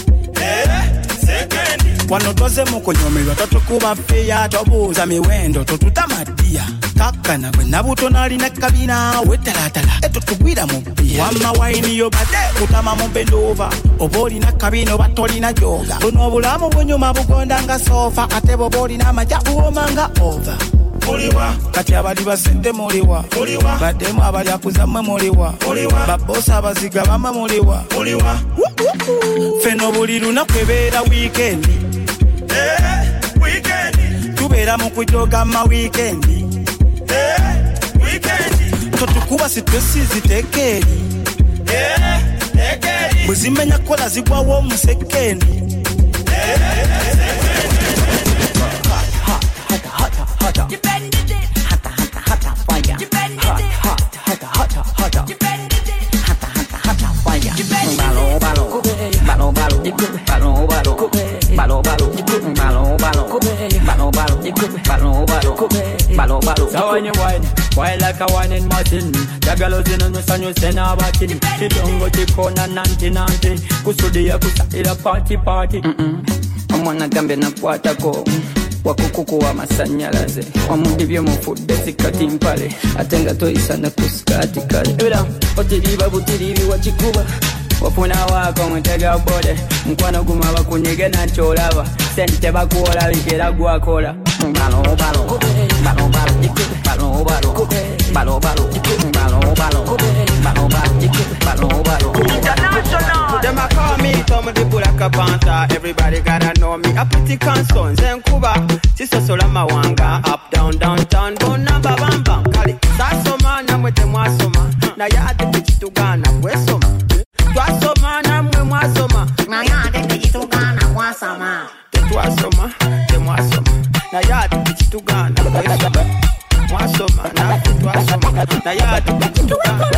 Wano toze mu kunyomerwa totukuba feya tobuuza miwendo totutamadia. Kakana bwe nabuto nali na kabina wetalatala etutugwira mu bia. Wama waini yo bade kutama mu bendova. Oboli na kabino batoli na joga. Buno obulamu bunyuma bugonda nga sofa ate boboli na maja uomanga over. kati abali basente muliwa baddemu abali akuzammwe muliwa babbosi abaziga bamwe muliwa feno buli lunaku ebeera wiikendi tubeera mu kujoga ma wiikendi totukuba sitresi zitekeeri bwezimenya kola zigwawo omusekeni You bend it, hotter, hotter, hotter fire. You bend it, hotter, hotter, hotter, hotter. You bend it, hotter, hotter, hotter fire. You bend it, balo, balo, balo, balo, balo, balo, balo, balo, balo, balo, balo, balo, balo, balo, balo, balo. So when you whine, whine like a whining machine. The girl who's in the sun, you send her back in. She don't go to corner, nanti, nanti. Kusudia, kusahira, party, party. Omwana gambe na kwatako wakukuku wa masanyalaze omudibye mufudde sikati mpale atenga toyisa na kuskati kale era otiriba butiribi wachikuba wafuna wako mutega bode mkwano guma bakunyege na cholaba sente bakuola likera gwakola balo balo balo balo balo balo balo balo balo balo balo balo balo balo international. Them a call me Tom the Black Panther. Everybody gotta know me. A pretty console, Zenkuba. Sister Solama Wanga. Up, down, downtown. Bona bam bam. Kali. Sasoma na mwete mwasoma. Na yade kichitugana kwesoma. Twasoma na mwe mwasoma. Na yade kichitugana kwasama. Twasoma, te mwasoma. Na yade kichitugana kwesoma. Mwasoma na twasoma. Na yade kichitugana.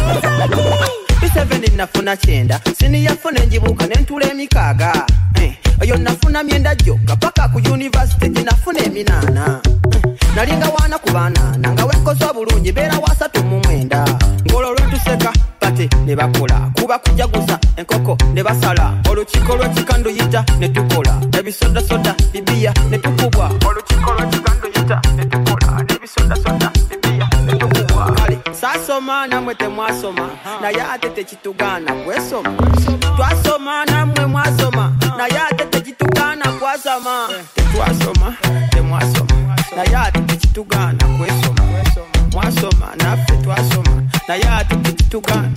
Seven nafuna chenda sini yafuna njibuka nentule emikaga eh ayo nafuna myenda joka paka ku university nafuna eminana eh. Nalinga wana kubana nanga wekozo bulungi bera wasatu mu mwenda ngolo lwetuseka pate ne bakola kuba kujaguza enkoko ne basala oluchiko lwekikando yita ne tukola ebisoda soda bibia ne tukubwa oluchiko lwekikando yita ne tukola ebisoda soda bibia ne tukubwa kali sasoma na mwete mwasoma na yate techitugana kwesoma twasoma na mwe mwasoma na yate techitugana kwasama twasoma te mwasoma na yate techitugana kwesoma mwasoma na fe twasoma na yate techitugana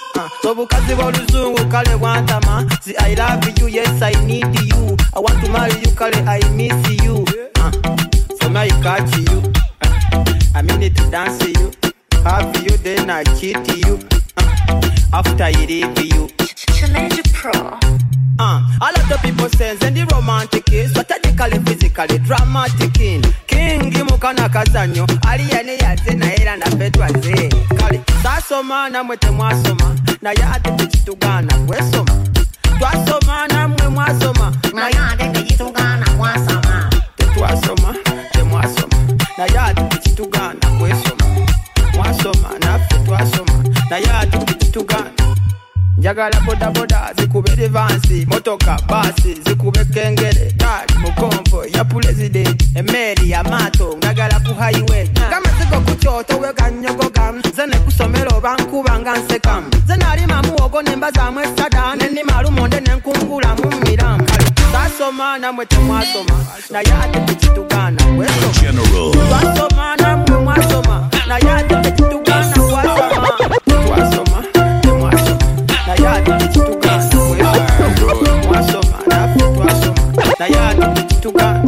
so bukazi b'oluzungu kale wantama zi I love you yes I need you I want to marry you kale I miss you uh, so now I catch you uh, I mean to dance you have you then I cheat you uh, after I leave you Challenge Pro uh, all of the people sense and the romantic is strategically physically dramatic in King Mukana Kazanyo aliyene yaze na era na betwaze kali sasoma na mwete mwasoma na yate techitugana kwesoma twasoma na mwe mwasoma na yate techitugana kwasama twasoma te mwasoma na yate techitugana kwesoma mwasoma na twasoma na yate techitugana njagala boda boda zikube divansi motoka basi zikube kengere gari mukombo ya president emeri ya mato ngagala ku highway kama ziko kuchoto weka nyogoga zene kusomero bankuba nganseka zene ali mamuogo nemba za mwesada neni malumonde nenkungula mu miram sasoma na mwete mwasoma na yate techitugana weso General sasoma na mwe mwasoma na yate techitugana kwasama twasoma te mwasoma na yate techitugana weso mwasoma na twasoma na yate techitugana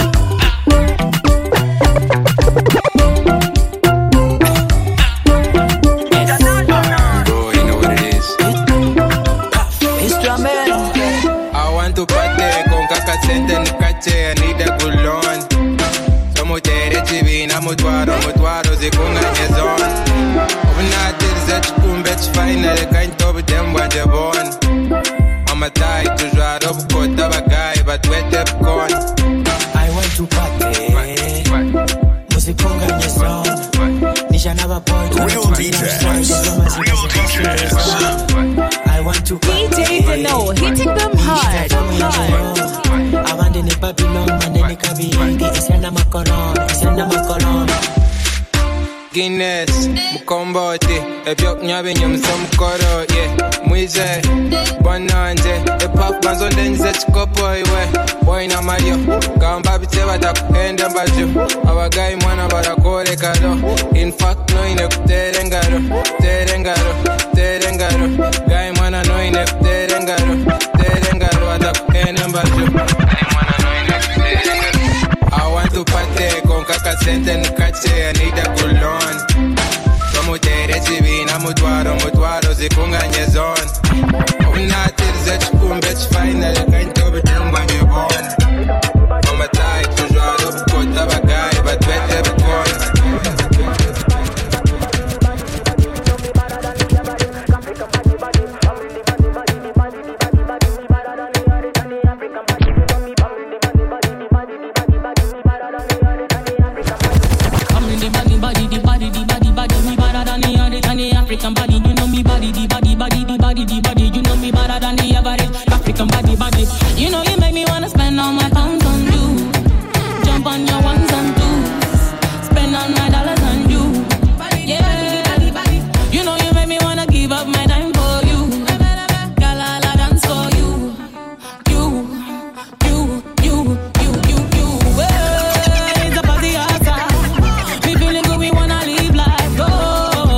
mutwaro mutwaro zikunganye zone obunadirize chikumbe chifinal kaintobe dembwanje bon amatai tujwaro bukota bagayi batwete bukon I want to party muzikunganye zone nisha n'ababoy Real D Js Real D Js I want to party D J Deno hitting them hard hard Abande ni Babylon, mande ni Kabindi, isenda makolon, isenda makolon. Guinness, mukombote, ebyok nyabe nyamsa mukoro, yeah, mwize, bonanje, epap banzonde nze chikopo iwe, boy na Mario, gamba bite batakuhende mbaju, abagayi mwana barako sente nukache, I need a good loan. Kamutere chivina, mutwaro, mutwaro, zikunganye zone. Unatirze chikumbe chifinal, kaintobe tumba njibon. Mama tai, toujours à l'obkota bagay, but better because. African body, you know me body, the body, body, the body, the body, you know me better than the average. African body, body, you know you make me wanna spend all my pounds on you. Jump on your ones and twos, spend all my dollars on you. Yeah, you know you make me wanna give up my time for you. Girl, I'll dance for you, you, you, you, you, you, you. Hey, it's a party outside. We feeling good, we wanna live life. Oh.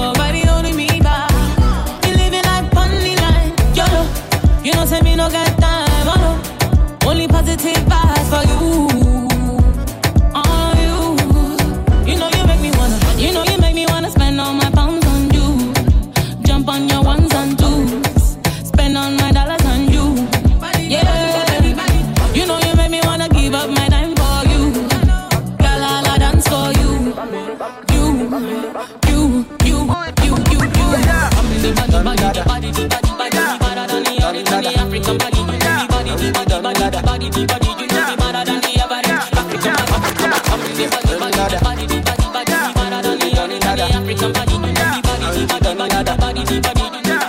You know, say me no got time, oh no. Only positive vibes for you, on you. You know you make me wanna, you know you make me wanna spend all my pounds on you. Jump on your ones and twos, spend all my dollars on you. Yeah, you know you make me wanna give up my time for you. Girl, I'll dance for you, you, you, you, you, you, you. I'm in the body, body, body, body, body. The African body, you know me body, the body, body, the body, the body, you know me better than the average. African body, I'm in the body, body, the body, the body, body, me better than the average. The African body, you know me body, the body, body, the body, the body, you know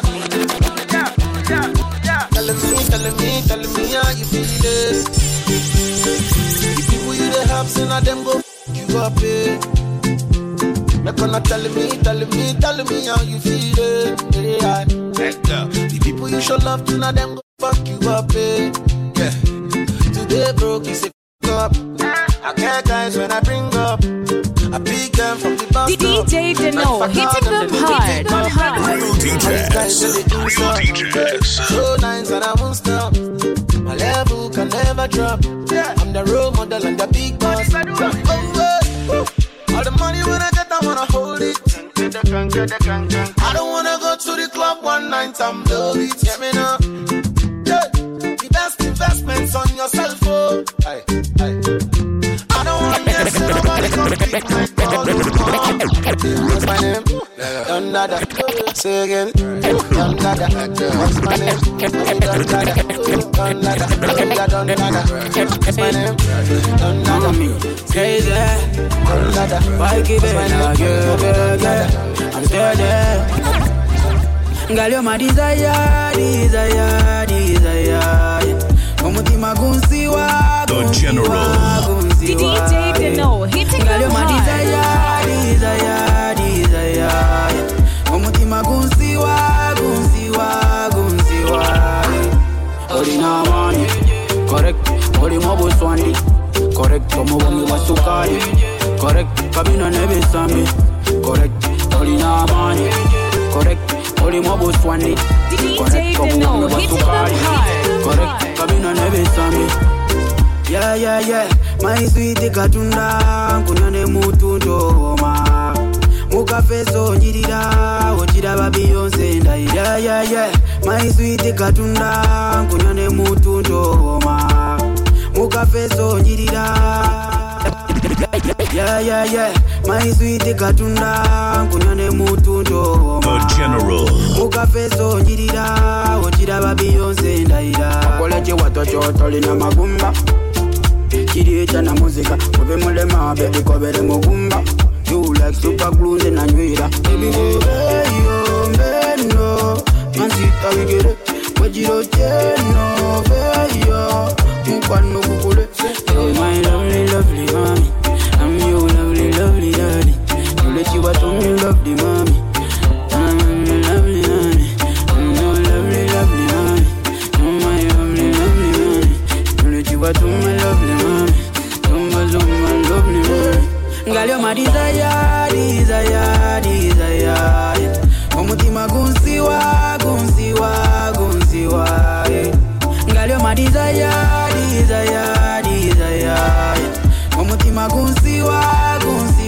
Telling me, telling me, telling me how you feel it. The people you the help, say now them go f*** you up, eh. Make gonna telling me, telling me, telling me how you feel it. Yeah, the people you show love to, now them go fuck you up, eh. Yeah. Today broke, you say f*** up. I care guys when I bring up. I pick them from the bus. The D J Deno, hitting them hard, hard. Real D Js, real D Js. So nice and I won't stop. My level can never drop. I'm the role model and the big boss. Oh, all the money when I get, I wanna hold it. I don't wanna go to the club one night, I'm low it. Get me now. Yeah. The best investments on yourself, oh. Aye, aye. I don't wanna get so nobody compete my call. What's my name? Don Dada. Say again. Don Dada. What's my name? Don Dada. Don Dada. Don Dada. What's my name? Don Dada. Crazy. Don Dada. Why keep it like you, girl, girl? I'm still there. Girl, you're my desire, desire, desire. Umutima gunsiwa, The General. The D J Deno, hitting girl, them you're my hard. desire, desire, desire. Umutima gunsiwa, gunsiwa, gunsiwa. Olina mani, correct. Oli mobo swandi, correct. Como bongi wasukari, correct. Kabina nebe sami, correct. Olina mani, correct. Oli mobo swandi, correct. Como bongi wasukari, correct. Kabina nebe sami. Yeah, yeah, yeah. My sweetie katunda, kunane mutu ndoma. Muka feso njirira, ojira ba Beyonce ndai. Yeah, yeah, yeah. My sweetie katunda, kunane mutu ndoma. Muka feso njirira. Yeah, yeah, yeah. My sweetie katunda, kunane mutu ndoma. The General. Muka feso njirira, ojira ba Beyonce ndai. Akoleche watocho tolina magumba. Kireta na muzika, ube mulema baby kobere mugumba. You like super glue in a nywira. Baby go hey yo meno, mansita wigere, wajiro cheno hey yo, mupano kukule. Oh my lovely lovely mommy, I'm your lovely lovely daddy. You let you out on me lovely mommy, I'm your lovely honey, I'm your lovely lovely mommy, oh my lovely lovely mommy. You let you out on me lovely mommy, zumba zumba lovely mommy. Girl, you're my desire, desire, desire. Umutima gunsiwa, gunsiwa, gunsiwa. Girl, you're my desire, desire, desire. Umutima gunsiwa, gunsiwa.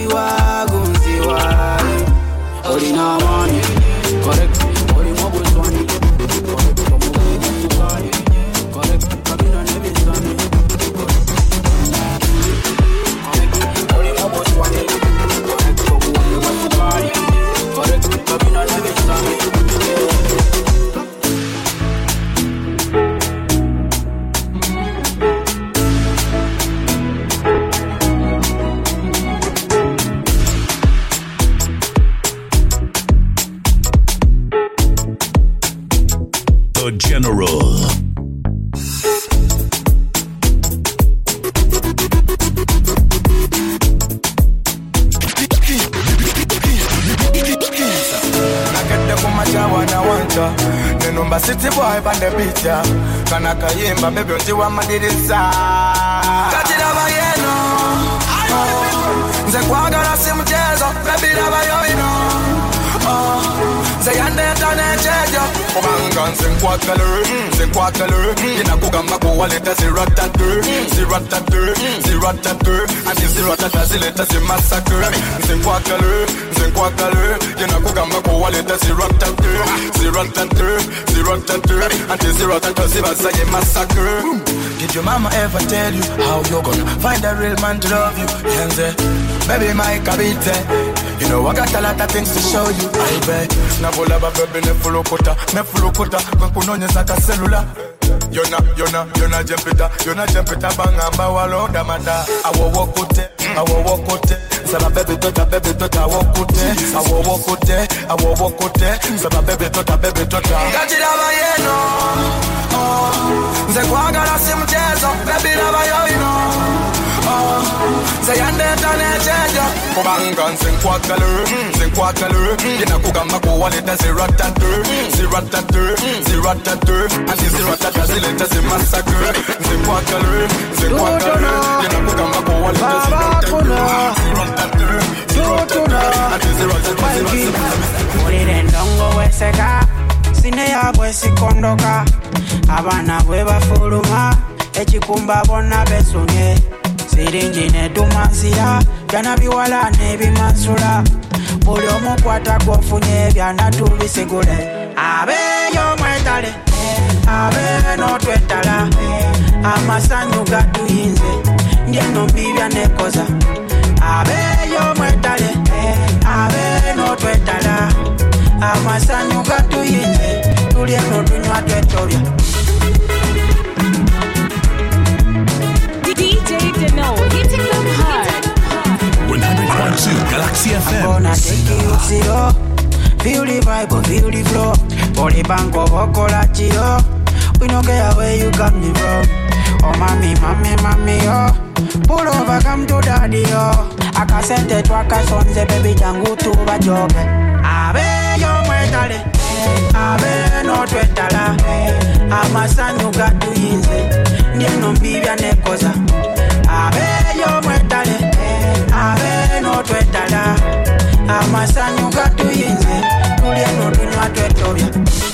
The General. Number city boy on the beach, yeah. Kana kayimba baby untiwa madirisa. Katira bayeno. Nze kwagala si mchezo, baby lava yo ino. Nze yande tane chejo. Kubanga nze kwagala, nze kwagala. Ina kugamba kuwaleta ziratatu, ziratatu, ziratatu. Anti ziratata zileta zi massacre. Nze kwagala, nze kwagala. Ina kugamba kuwaleta ziratatu, ziratatu. Zero to two, until zero to two, zero say a massacre. Did your mama ever tell you how you're gonna find a real man to love you? Yenze, baby, my kabite. You know I got a lot of things to show you. I bet. Nabola ba baby ne full kota, ne full kota. Kwa kunonye saka cellular. Yona, yona, yona jempita, yona jempita bangamba walo damada. Awo wokote, awo wokote. Saba baby tota, baby tota wokote. Awo wokote, awo wokote. Saba baby tota, baby tota. Gajira bayeno, oh. Nze kwagala si mchezo, baby lava yo ino. Oh, say yande tane chejo. Kubanga nze kwagala, nze kwagala. Yena kugamba kuwaleta ziratatu, ziratatu, ziratatu. Anti ziratatu zileta zi massacre. Nze kwagala, nze kwagala. Yena kugamba kuwaleta ziratatu, ziratatu, ziratatu. Anti ziratatu zileta. Mulire ndongo weseka, sine ya bwesi kondoka. Abana bwe bafuluma, ekikumba bonna besunye. Siringi ne tumansiya, byana biwala ne bimansula. Buli omu kwata gwofunye byana tubisigule. Abeyo mwetale, abe no twetala. Amasanyu gatuyinze, ndieno mbibya nekoza. Abeyo mwetale, abe no twetala. Amasanyu gatuyinze, tulieno tunywa twetobya. D J Deno, hitting them hard. one hundred point two Galaxy F M. I'm gonna take you zero. Feel the vibe, feel the flow. Body bank of Okola Chio. We don't care where you got me from. Oh, mommy, mommy, mommy, oh. Pull over, come to daddy, oh. I can send it to a casonze, baby, jangu to a joke. Abe, yo, mwetale. Abe, no twetala. Amasanyu gatuyinze. Ndieno mbibya nekoza. Abe, yo, mwetale. Abe, no twetala. Amasanyu gatuyinze. Tulieno tunywa twetobya.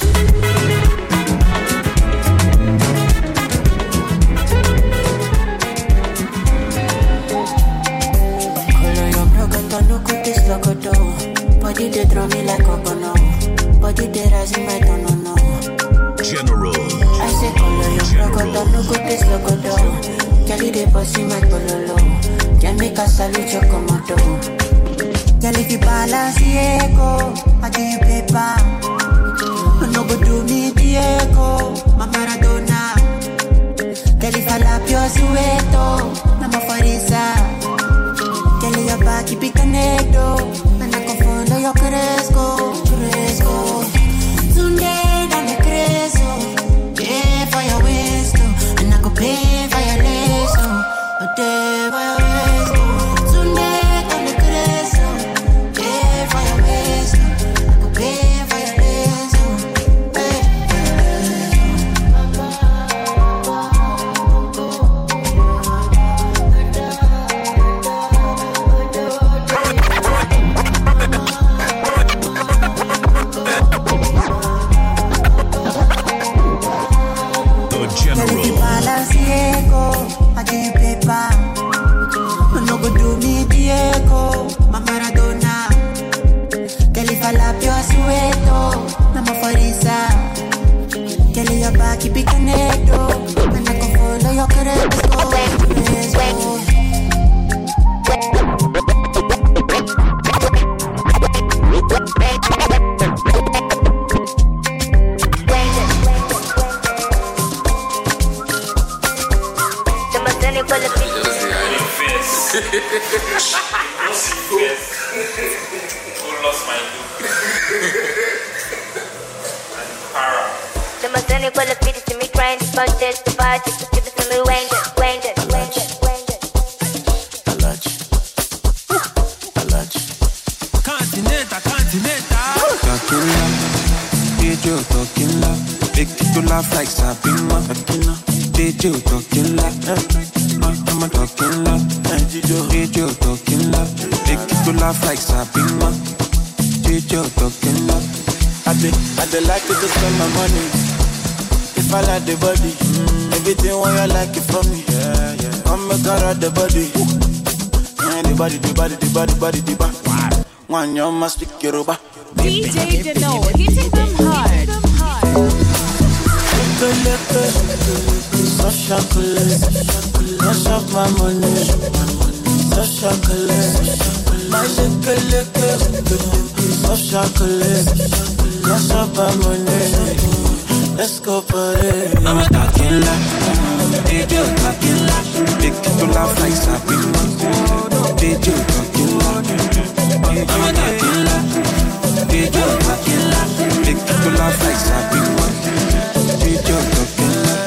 Body they throw me like a bono. Body they rise in my tono no. General. I say color your crocodile, no good this logo. Kelly they bossy my pololo. Can make a salute your commando. Girl if you balance Diego, I give you paper. No go do me Diego, my Maradona. Girl if I lap your sueto, mama Farisa. Girl your back keep it connected. Yo crezco, crezco. Sunday dale crezo. Pay for your waist, and I go pay for your lace. Pay for your waist. Sunday dale crezo. Pay for your waist, I go pay for your lace. pull up, feed it to me, grind it, punch it, divide it, give it to me, wind it, wind it, wind it, wind it. Continental, continental. Talking loud, D J talking loud, make you laugh like Sabina. D J talking loud, I'm a talking loud. D J talking loud, make you laugh like Sabina. D J talking loud. I dey, I dey like it to spend my money. If I like the body, mm. everything what you like it from me. Yeah, yeah. Come make her out the body. Yeah, the body, the body, the body, body, the body. One you must speak Yoruba. D J Deno, hitting them hard. So chocolate, rush up my money. So chocolate, my liquor, liquor. So chocolate, rush up my money. Let's go party. I'm a talking loud, D J talking loud, make you laugh like Sabina. D J talking loud, I'm a talking loud, D J talking loud, make you laugh like Sabina. D J talking loud.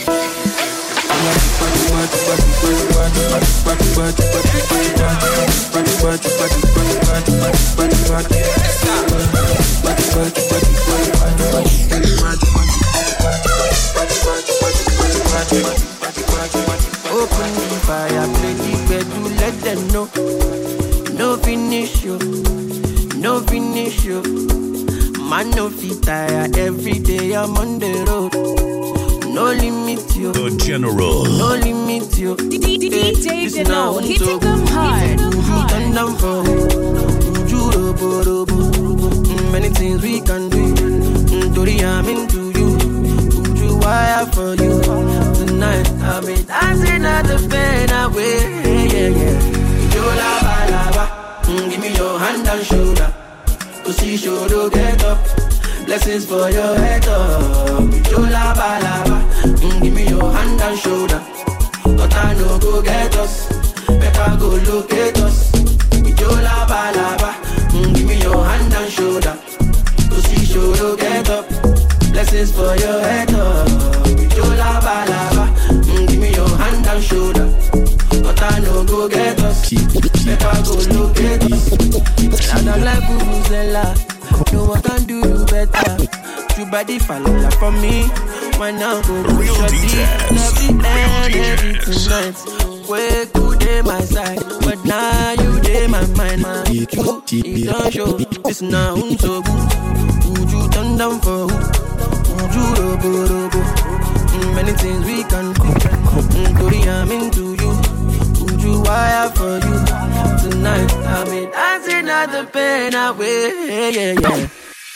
Open the fire, play the bed, you let them know. No finish you, no finish you. Man no fit tire, every day I'm on the road. No limit you, The General. no limit you. D J Deno, hitting them hard. Turn down for you, robo, robo. Many things we can do. Tori, I'm into you. You wire for you. Tonight, I'll be dancing at the bed away. Yeah, yeah. You lava, lava. Mm, give me your hand and shoulder. To see shoulder get up. Blessings for your head up. You lava, lava. Mm, give me your hand and shoulder. But I know go get us. Better go locate us. You lava, lava. Mm, give me your hand and shoulder. To see shoulder get up. Blessings for your head up. You lava, lava. Mm, give me your hand and shoulder. But I know go get us. Better go locate us. And I'm like Vuvuzela. No one can do you better. You body fall from me. Why now go real D Js. Every end, every tonight. Where could they my side? But now you they my mind. You, you don't show. This now so good. Would you turn down for who? Would you robo robo? Mm, many things we can do. Mm, Tori, I'm into you. Would you wire for you? Tonight I'll be dancing at the pain away. Yeah, yeah, yeah.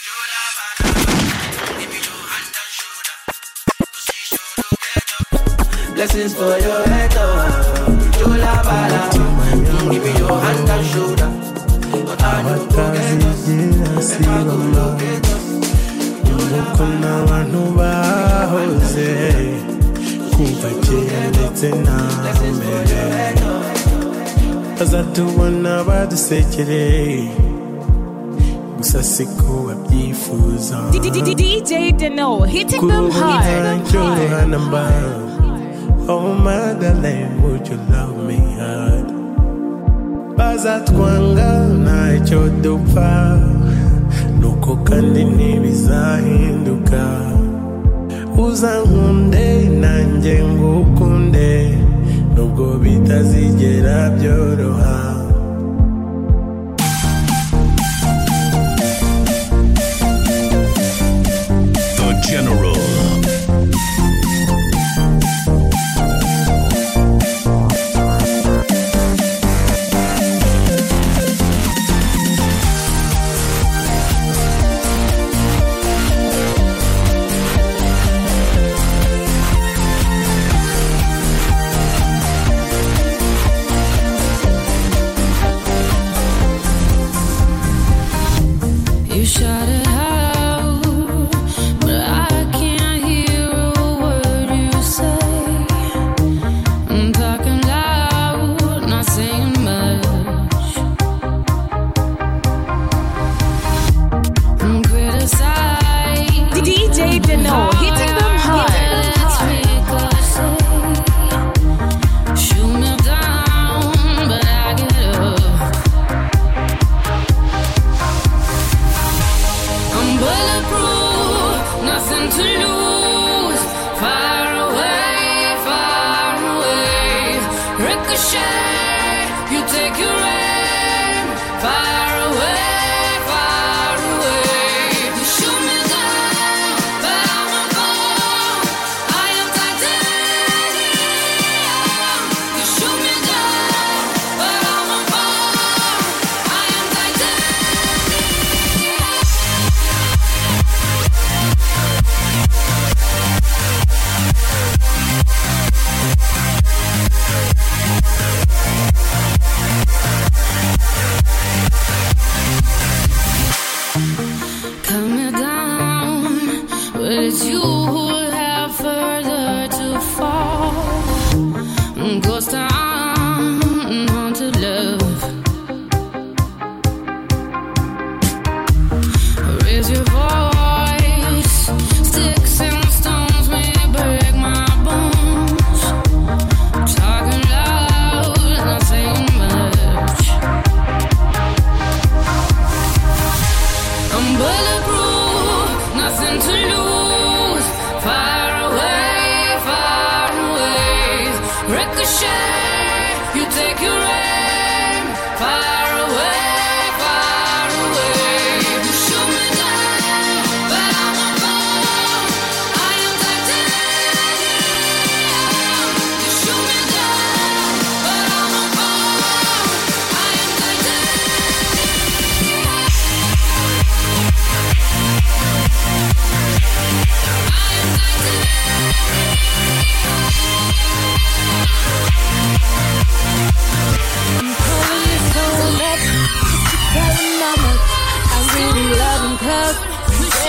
Blessings for your head up. You lava, lava. Give me your hand and shoulder. But I know go get us. If I go locate us. Kuna wanu bahoze kuva kera ndetse na mbere bazatubona badusekere gusa siko babyifuza D J Deno, hitting them hard. Oh my darling, would you love me hard? Bazatwanga ntacyo dupfa nuko kandi ntibizahinduka uzankunde nanjye ngukunde nubwo bitazigera byoroha. The General.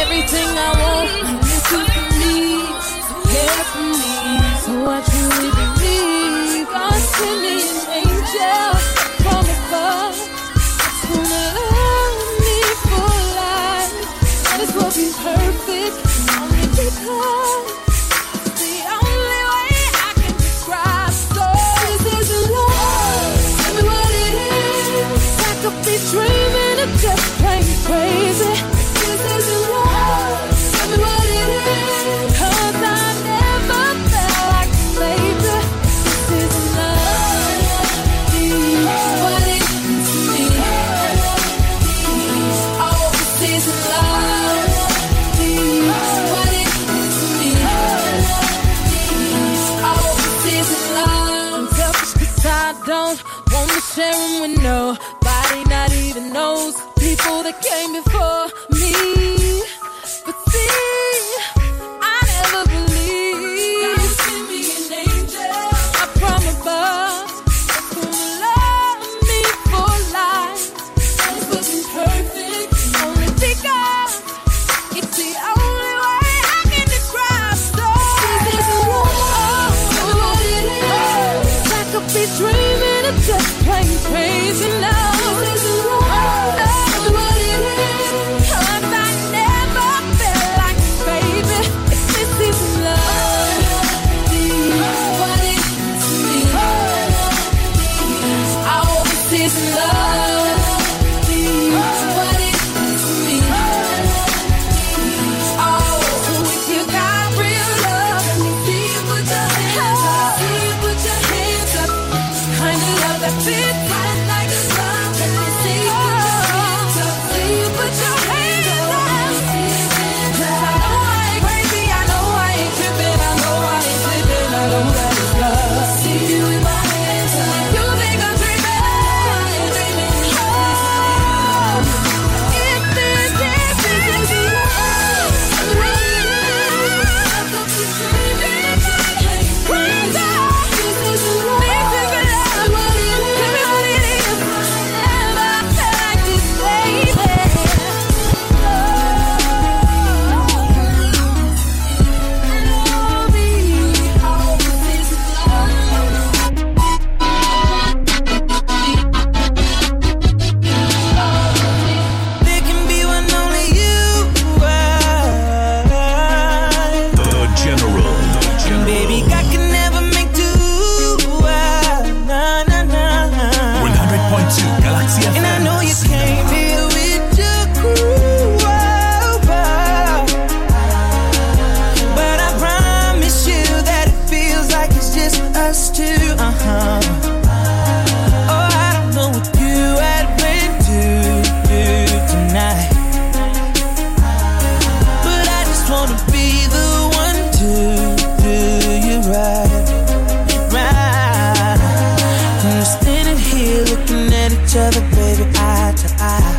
everything I want. You do for me, care for me. So I truly believe God sent me an angel from above. It's gonna love me for life. And it's gonna be perfect, only because it's the only way I can describe. So this is love. Tell me what it is. I could be dreaming of just plain crazy. This is love. Tell me what it is. 'Cause I never felt like a baby. This is love. What it means to me. Oh, this is love. What it means to me. Oh, this is love. I'm selfish 'cause I don't want to share them with nobody, not even those people that came before me. But see, I never believed God sent me an angel up from above that's gonna love me for life. And it's looking perfect, only because it's the only way I can describe. So this is love. Tell me what it is. I could be dreaming of just plain crazy now. This is love. Tell me what it is. 'Cause I never felt like a baby. If this is love, what it means to me. Oh, this is love. What it means to me. Oh, so if you got real love, let me see you put your hands up. See you put your hands up. Kind of love that fits right like a glove. Let me see you put your hands up. See you put your hands up. 'Cause I know I ain't crazy. I know I ain't tripping. I know I ain't slipping. I know that it's love. See you with my hands up. You think I'm dreaming? I ain't dreaming. Oh, if this is this is love, tell me what it is. I could be dreaming, crazy. This is love. This is love. What it is. Tell me what it is. Never felt like this, baby. There can be one only you are. The General. Baby, I can never make two. ah, Nah, nah, nah. one hundred point two Galaxy F M. And I know you came here with your crew. oh, oh. But I promise you that it feels like it's just us two. Uh-huh. Oh, I don't know what you had planned to do tonight, but I just wanna be the one to do you right, right. And we're standing here looking at each other, baby, eye to eye.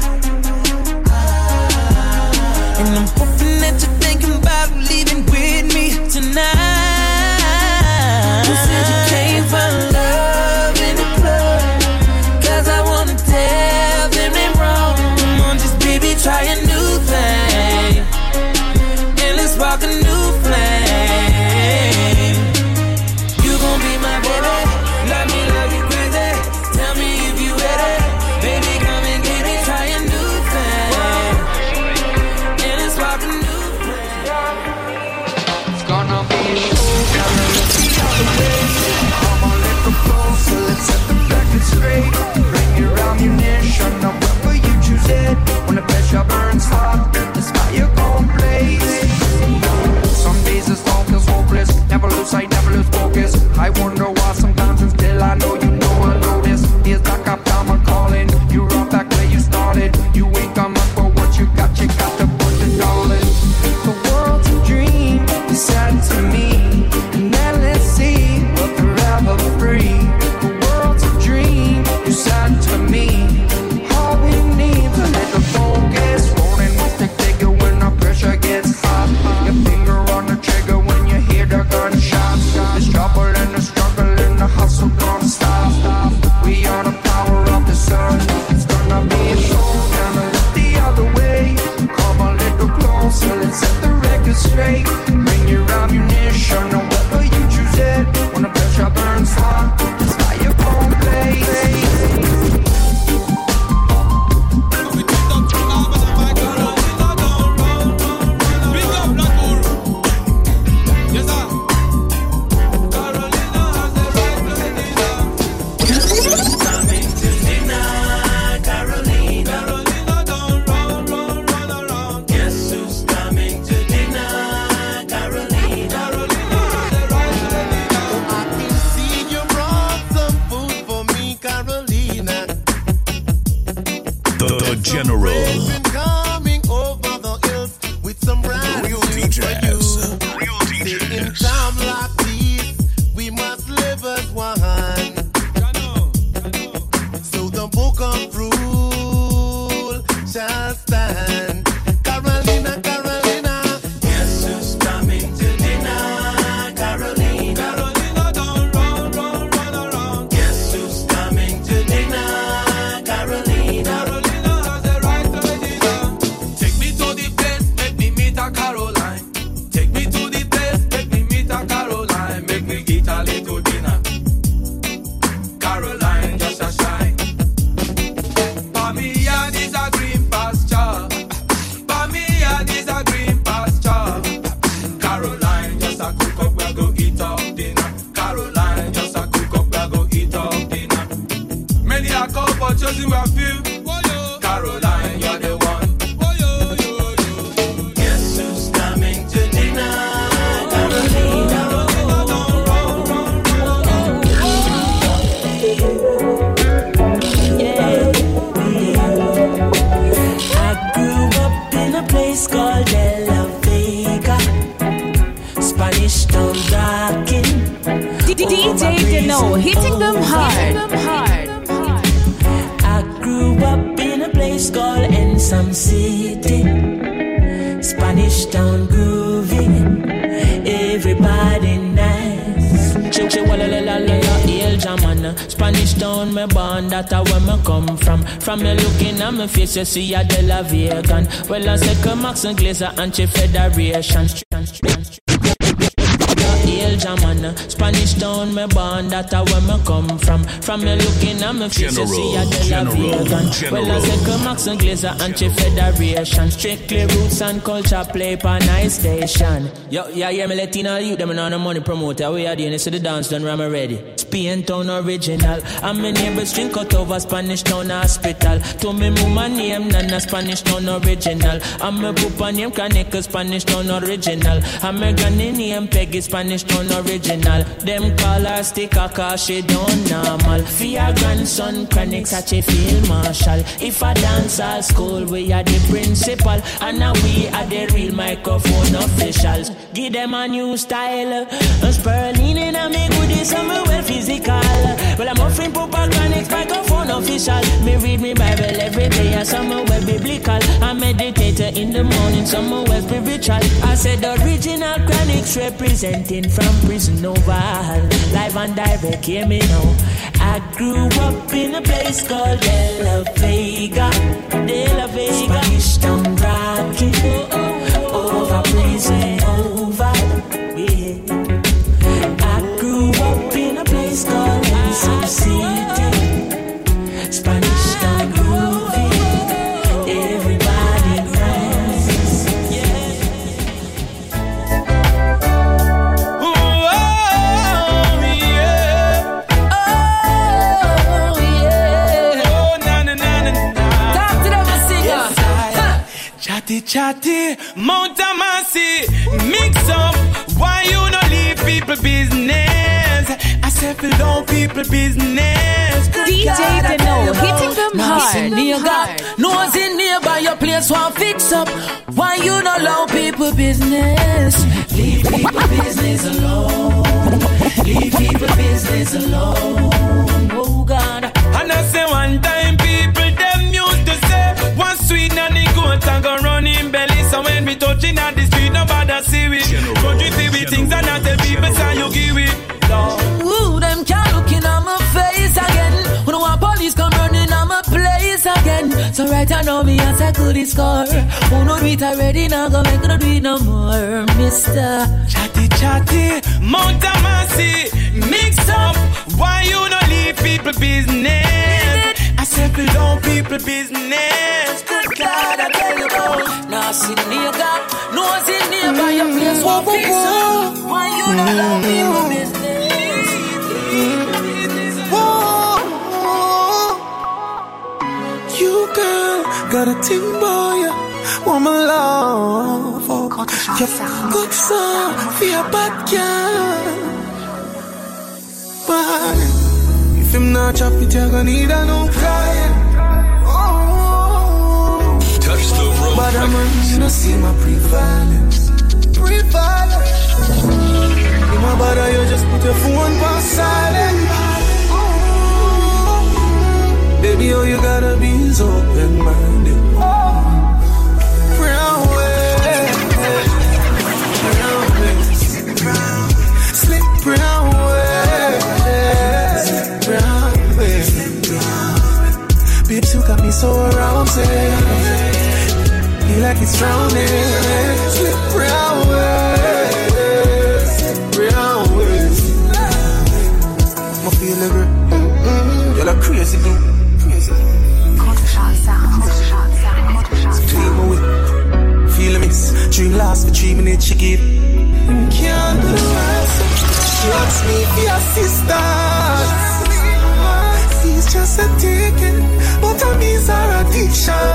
And I'm hoping that you're thinking about leaving with me tonight. You said you came for love in the club, 'cause I wanna tell them they're wrong. Come on, just baby, try a new thing, and let's spark a new flame. You gon' be my baby, love me, love you crazy. Tell me if you ready, baby, come and get it. Try a new The, the General. Coming over the hills with some brand Real new D Js. for you. Real D Js. In time like these, we must live as one. So the book of rule shall stand. Carolina, Carolina, guess who's coming to dinner? Carolina, Carolina, don't run, run, run around. Guess who's coming to dinner? Carolina, Carolina has the right to dinner. Take me to the place, make me meet a Caroline. Take me to the place, make me meet a Caroline. Make me get a little dinner. Caroline just a shine. For me yard is a green pasture. For me yard is a green pasture. Caroline just a cook up, we go eat up dinner. Caroline just a cook up, we go eat up dinner. Many a couple but choosing a few. Caroline, you're the one. Guess who's coming to dinner? Carolina. I grew up in a place called De La Vega, Spanish Town rocking. D J Deno hitting them hard. I grew up in a place called Ensom City, Spanish Town grooving, everybody nice. Chichi walla la la la la, El Jamana, Spanish Town me born, that's where me come from. From me looking at me face, you see a De La Vegan. Well I say come Max and Glazer Anti-Federation. El Jamana, Spanish Town me born, that's where me come from. From me looking at me face, you see a De La Vegan. Well I say come Max and Glazer Anti-Federation. Strictly roots and culture play pa nice station. Yo, yeah, yeah, me Latino youth, them on the money promoter. We are doing this to the dance done, I'm ready. Spain Town original. And my neighbors drink cut over Spanish Town hospital. To me mama name Nana Spanish Town original. And my papa name Kaneka Spanish Town original. And my granny name Peggy Spanish Town original. Them call her sticker cause she don't normal. For your grandson chronic such a field marshal. If I dance at school we are the principal. And now we are the real microphone officials. Give them a new style. And Sperling in a me goodies and me well physical. Well I'm offering Papa Chronic microphone official. Me read me Bible every day and some well biblical. I meditate in the morning, some well spiritual. I said the original Chronics representing from prison oval. Live and direct, hear me now. I grew up in a place called De La Vega. De La Vega. Spanish Town rocking. Over prison over. Yeah. I grew up in a place called Ensom City. Spanish Town groovy. Everybody cries. Yeah. Oh, yeah. Oh, yeah. Oh, na na na na na. Talk to them, singer. Yes, I- Chatty chatty, Mount Amasi, mix up. Why you no leave people business? I said below people business. D J Deno hitting them hard. Nigga, nose in nearby your place want fix up. Why you not allow people business? Leave people business alone. Leave people business alone. Oh God. And I say one time people them used to say one sweet nanny goat and go run in belly. So when we touching at the street nobody see we. Country see we things and not tell people say you give it. Ooh, them can't looking at my face again. When one police come running at my place again. So right now me as I could score. Who know do it already now go make no do it no more, mister. Chatty chatty, Mount Amasi, mix up. Why you no leave people business? I said below people business. Good God, I tell you about. Now see nigga, nose in nearby your place want fix up. Why you not allow people business? You girl got a team boy, woman love. Oh, you good son for your bad girl. But if him not chop it, you're gonna need a new client. Oh, see my pre-violence. Pre-violence. In my body, you just put your phone on silent. Baby, all you gotta be is open-minded. Brown way, brown way, slip brown way, brown way. Bitch, you got me so around, say, feel like it's drowning. Slip brown way, brown way. I feel like mm-mm, you're like crazy, dude. Feel me, dream last for three minutes, she give. Can't do it. She asks me for your sisters. She's just a ticket, but I means our addiction.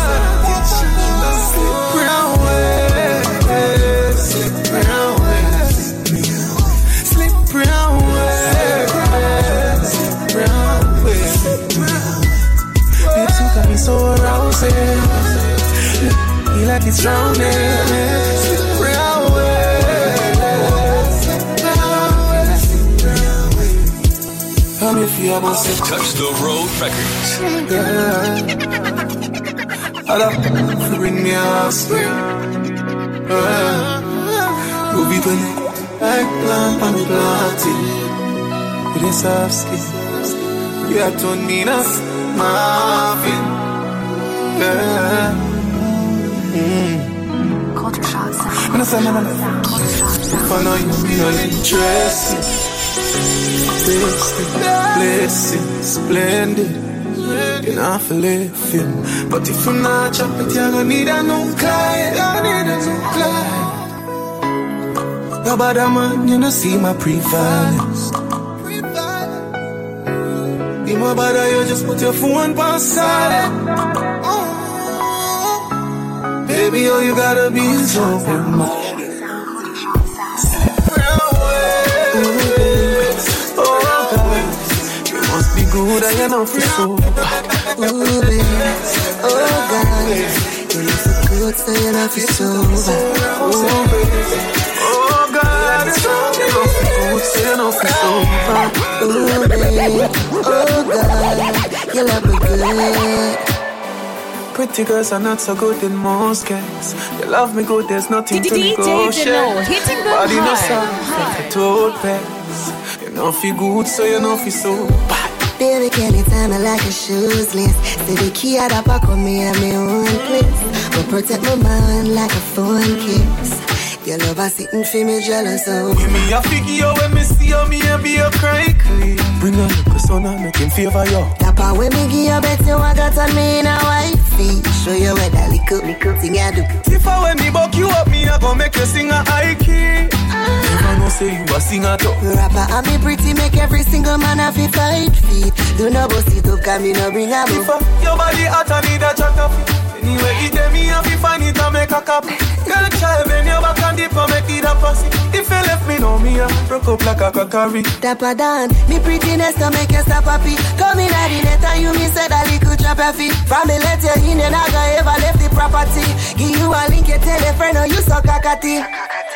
Slip brown way, slip brown way, slip brown way, slip brown way. Bitch, you got me so arousing. Feel like it's drowning. Slip brown way, slip brown way. Come if you ever say Touch the Road Records. Yeah. I love you bring me a spring. You'll be doing it like plant on the planting. With a soft skin. You have to mean us, Marvin. Yeah. Mm. Culture shock sound. If I know you, you know you're interested. Blessed, blessed, splendid. You're not for living. But if you're not chopping, you're gonna need a new client. I need a new client. How about that man, you know, see my pre-violence. Be my body, you just put your phone on silent. Baby, all you gotta be is open-minded. Oh, God, you must be good, I know for so. Ooh, baby, oh, God, you look so good, so you know for so. Oh, baby, oh, God, you know for good, so you know for so. Ooh, baby, oh, God, you look good. Pretty girls are not so good in most cases. You love me good, there's nothing to negotiate. Body no soft like a toad pass. You know feel good, so you know feel so bad. Baby, can you tell me like a shoes list? Say the key at the back of me at my own place. But protect my mind like a phone kiss. Your love is sitting for me jealous of. Give me a figure when me see you, me and be a cry clean. Bring a look, son, and make him favor you. Tapa when me give you bet you want got on me in a wifey. Show you where that little, little thing I do. If I when me buck you up, me I gon' make you sing a high key. Never know say you a singer too. Rapper and me pretty make every single man have a fight feet. Do no bust it up, cause me no bring a book. Your body hot and need a chat up. Anyway, it tell me have to find it and make a copy. Girl, try bend your back and dip and make it a pussy. If you left me, know me, I broke up like a crockery. Dapper Dan, me prettiness to make you stop happy. Come in at the net and you me said that little trap your feet. From me let you in and I got ever left the property. Give you a link, you tell a friend or you suck a catty.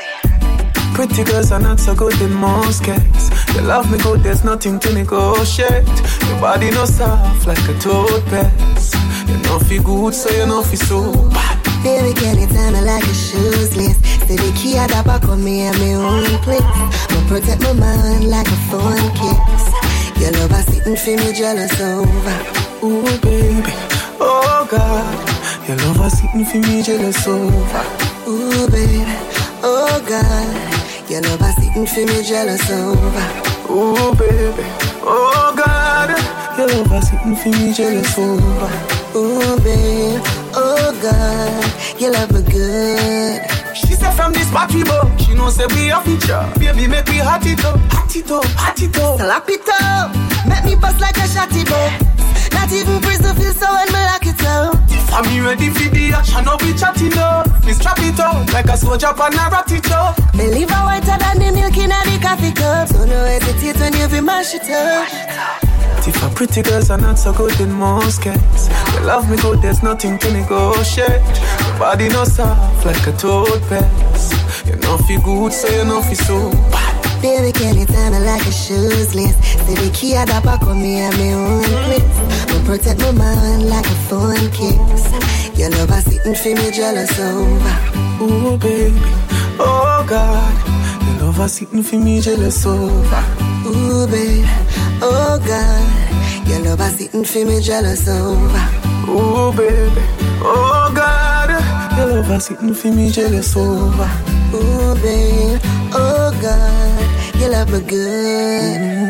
Pretty girls are not so good in most cases. You love me good, there's nothing to negotiate. Your body no soft like a toad pass. You know feel good, so you know feel so bad. Baby, can you tell me like a shoes list? Say the key at the back of me at my own place. But protect my mind like a phone kiss. Your love is sitting for me jealous over. Ooh, baby, oh God. Your love is sitting for me jealous over. Ooh, baby, oh God. Your love is sitting for me jealous over. Ooh, baby, oh God. Your love is sitting for me jealous over. Ooh, babe, oh God, you love me good. She said from this party boy, she knows that we a feature. Baby, make me hot it up, hot it up, hot it up. Slap it up, make me bust like a shotty boy. Not even prison feel so when me lock it up. I'm ready for the action, no be chatting up. We strap it up, like a soldier and a rat it up. Believe I whiter than the milk in the coffee cup. So no hesitate when you be mash it up. But if our pretty girls are not so good in most cases, they love me good, there's nothing to negotiate. Your body no soft like a toad pass. You know feel good, so you know feel so bad. Baby, can you tell me like a shoes list? Say the key at the back of me and me own place. But protect my mind like a phone kiss. Your love is sitting for me jealous over. Ooh, baby, oh God. Your love is sitting for me jealous over. Ooh, baby, oh God. Your love is sitting for me jealous over. Ooh, baby, oh God. Your love is sitting for me jealous over. Ooh, baby, oh God. You love me good.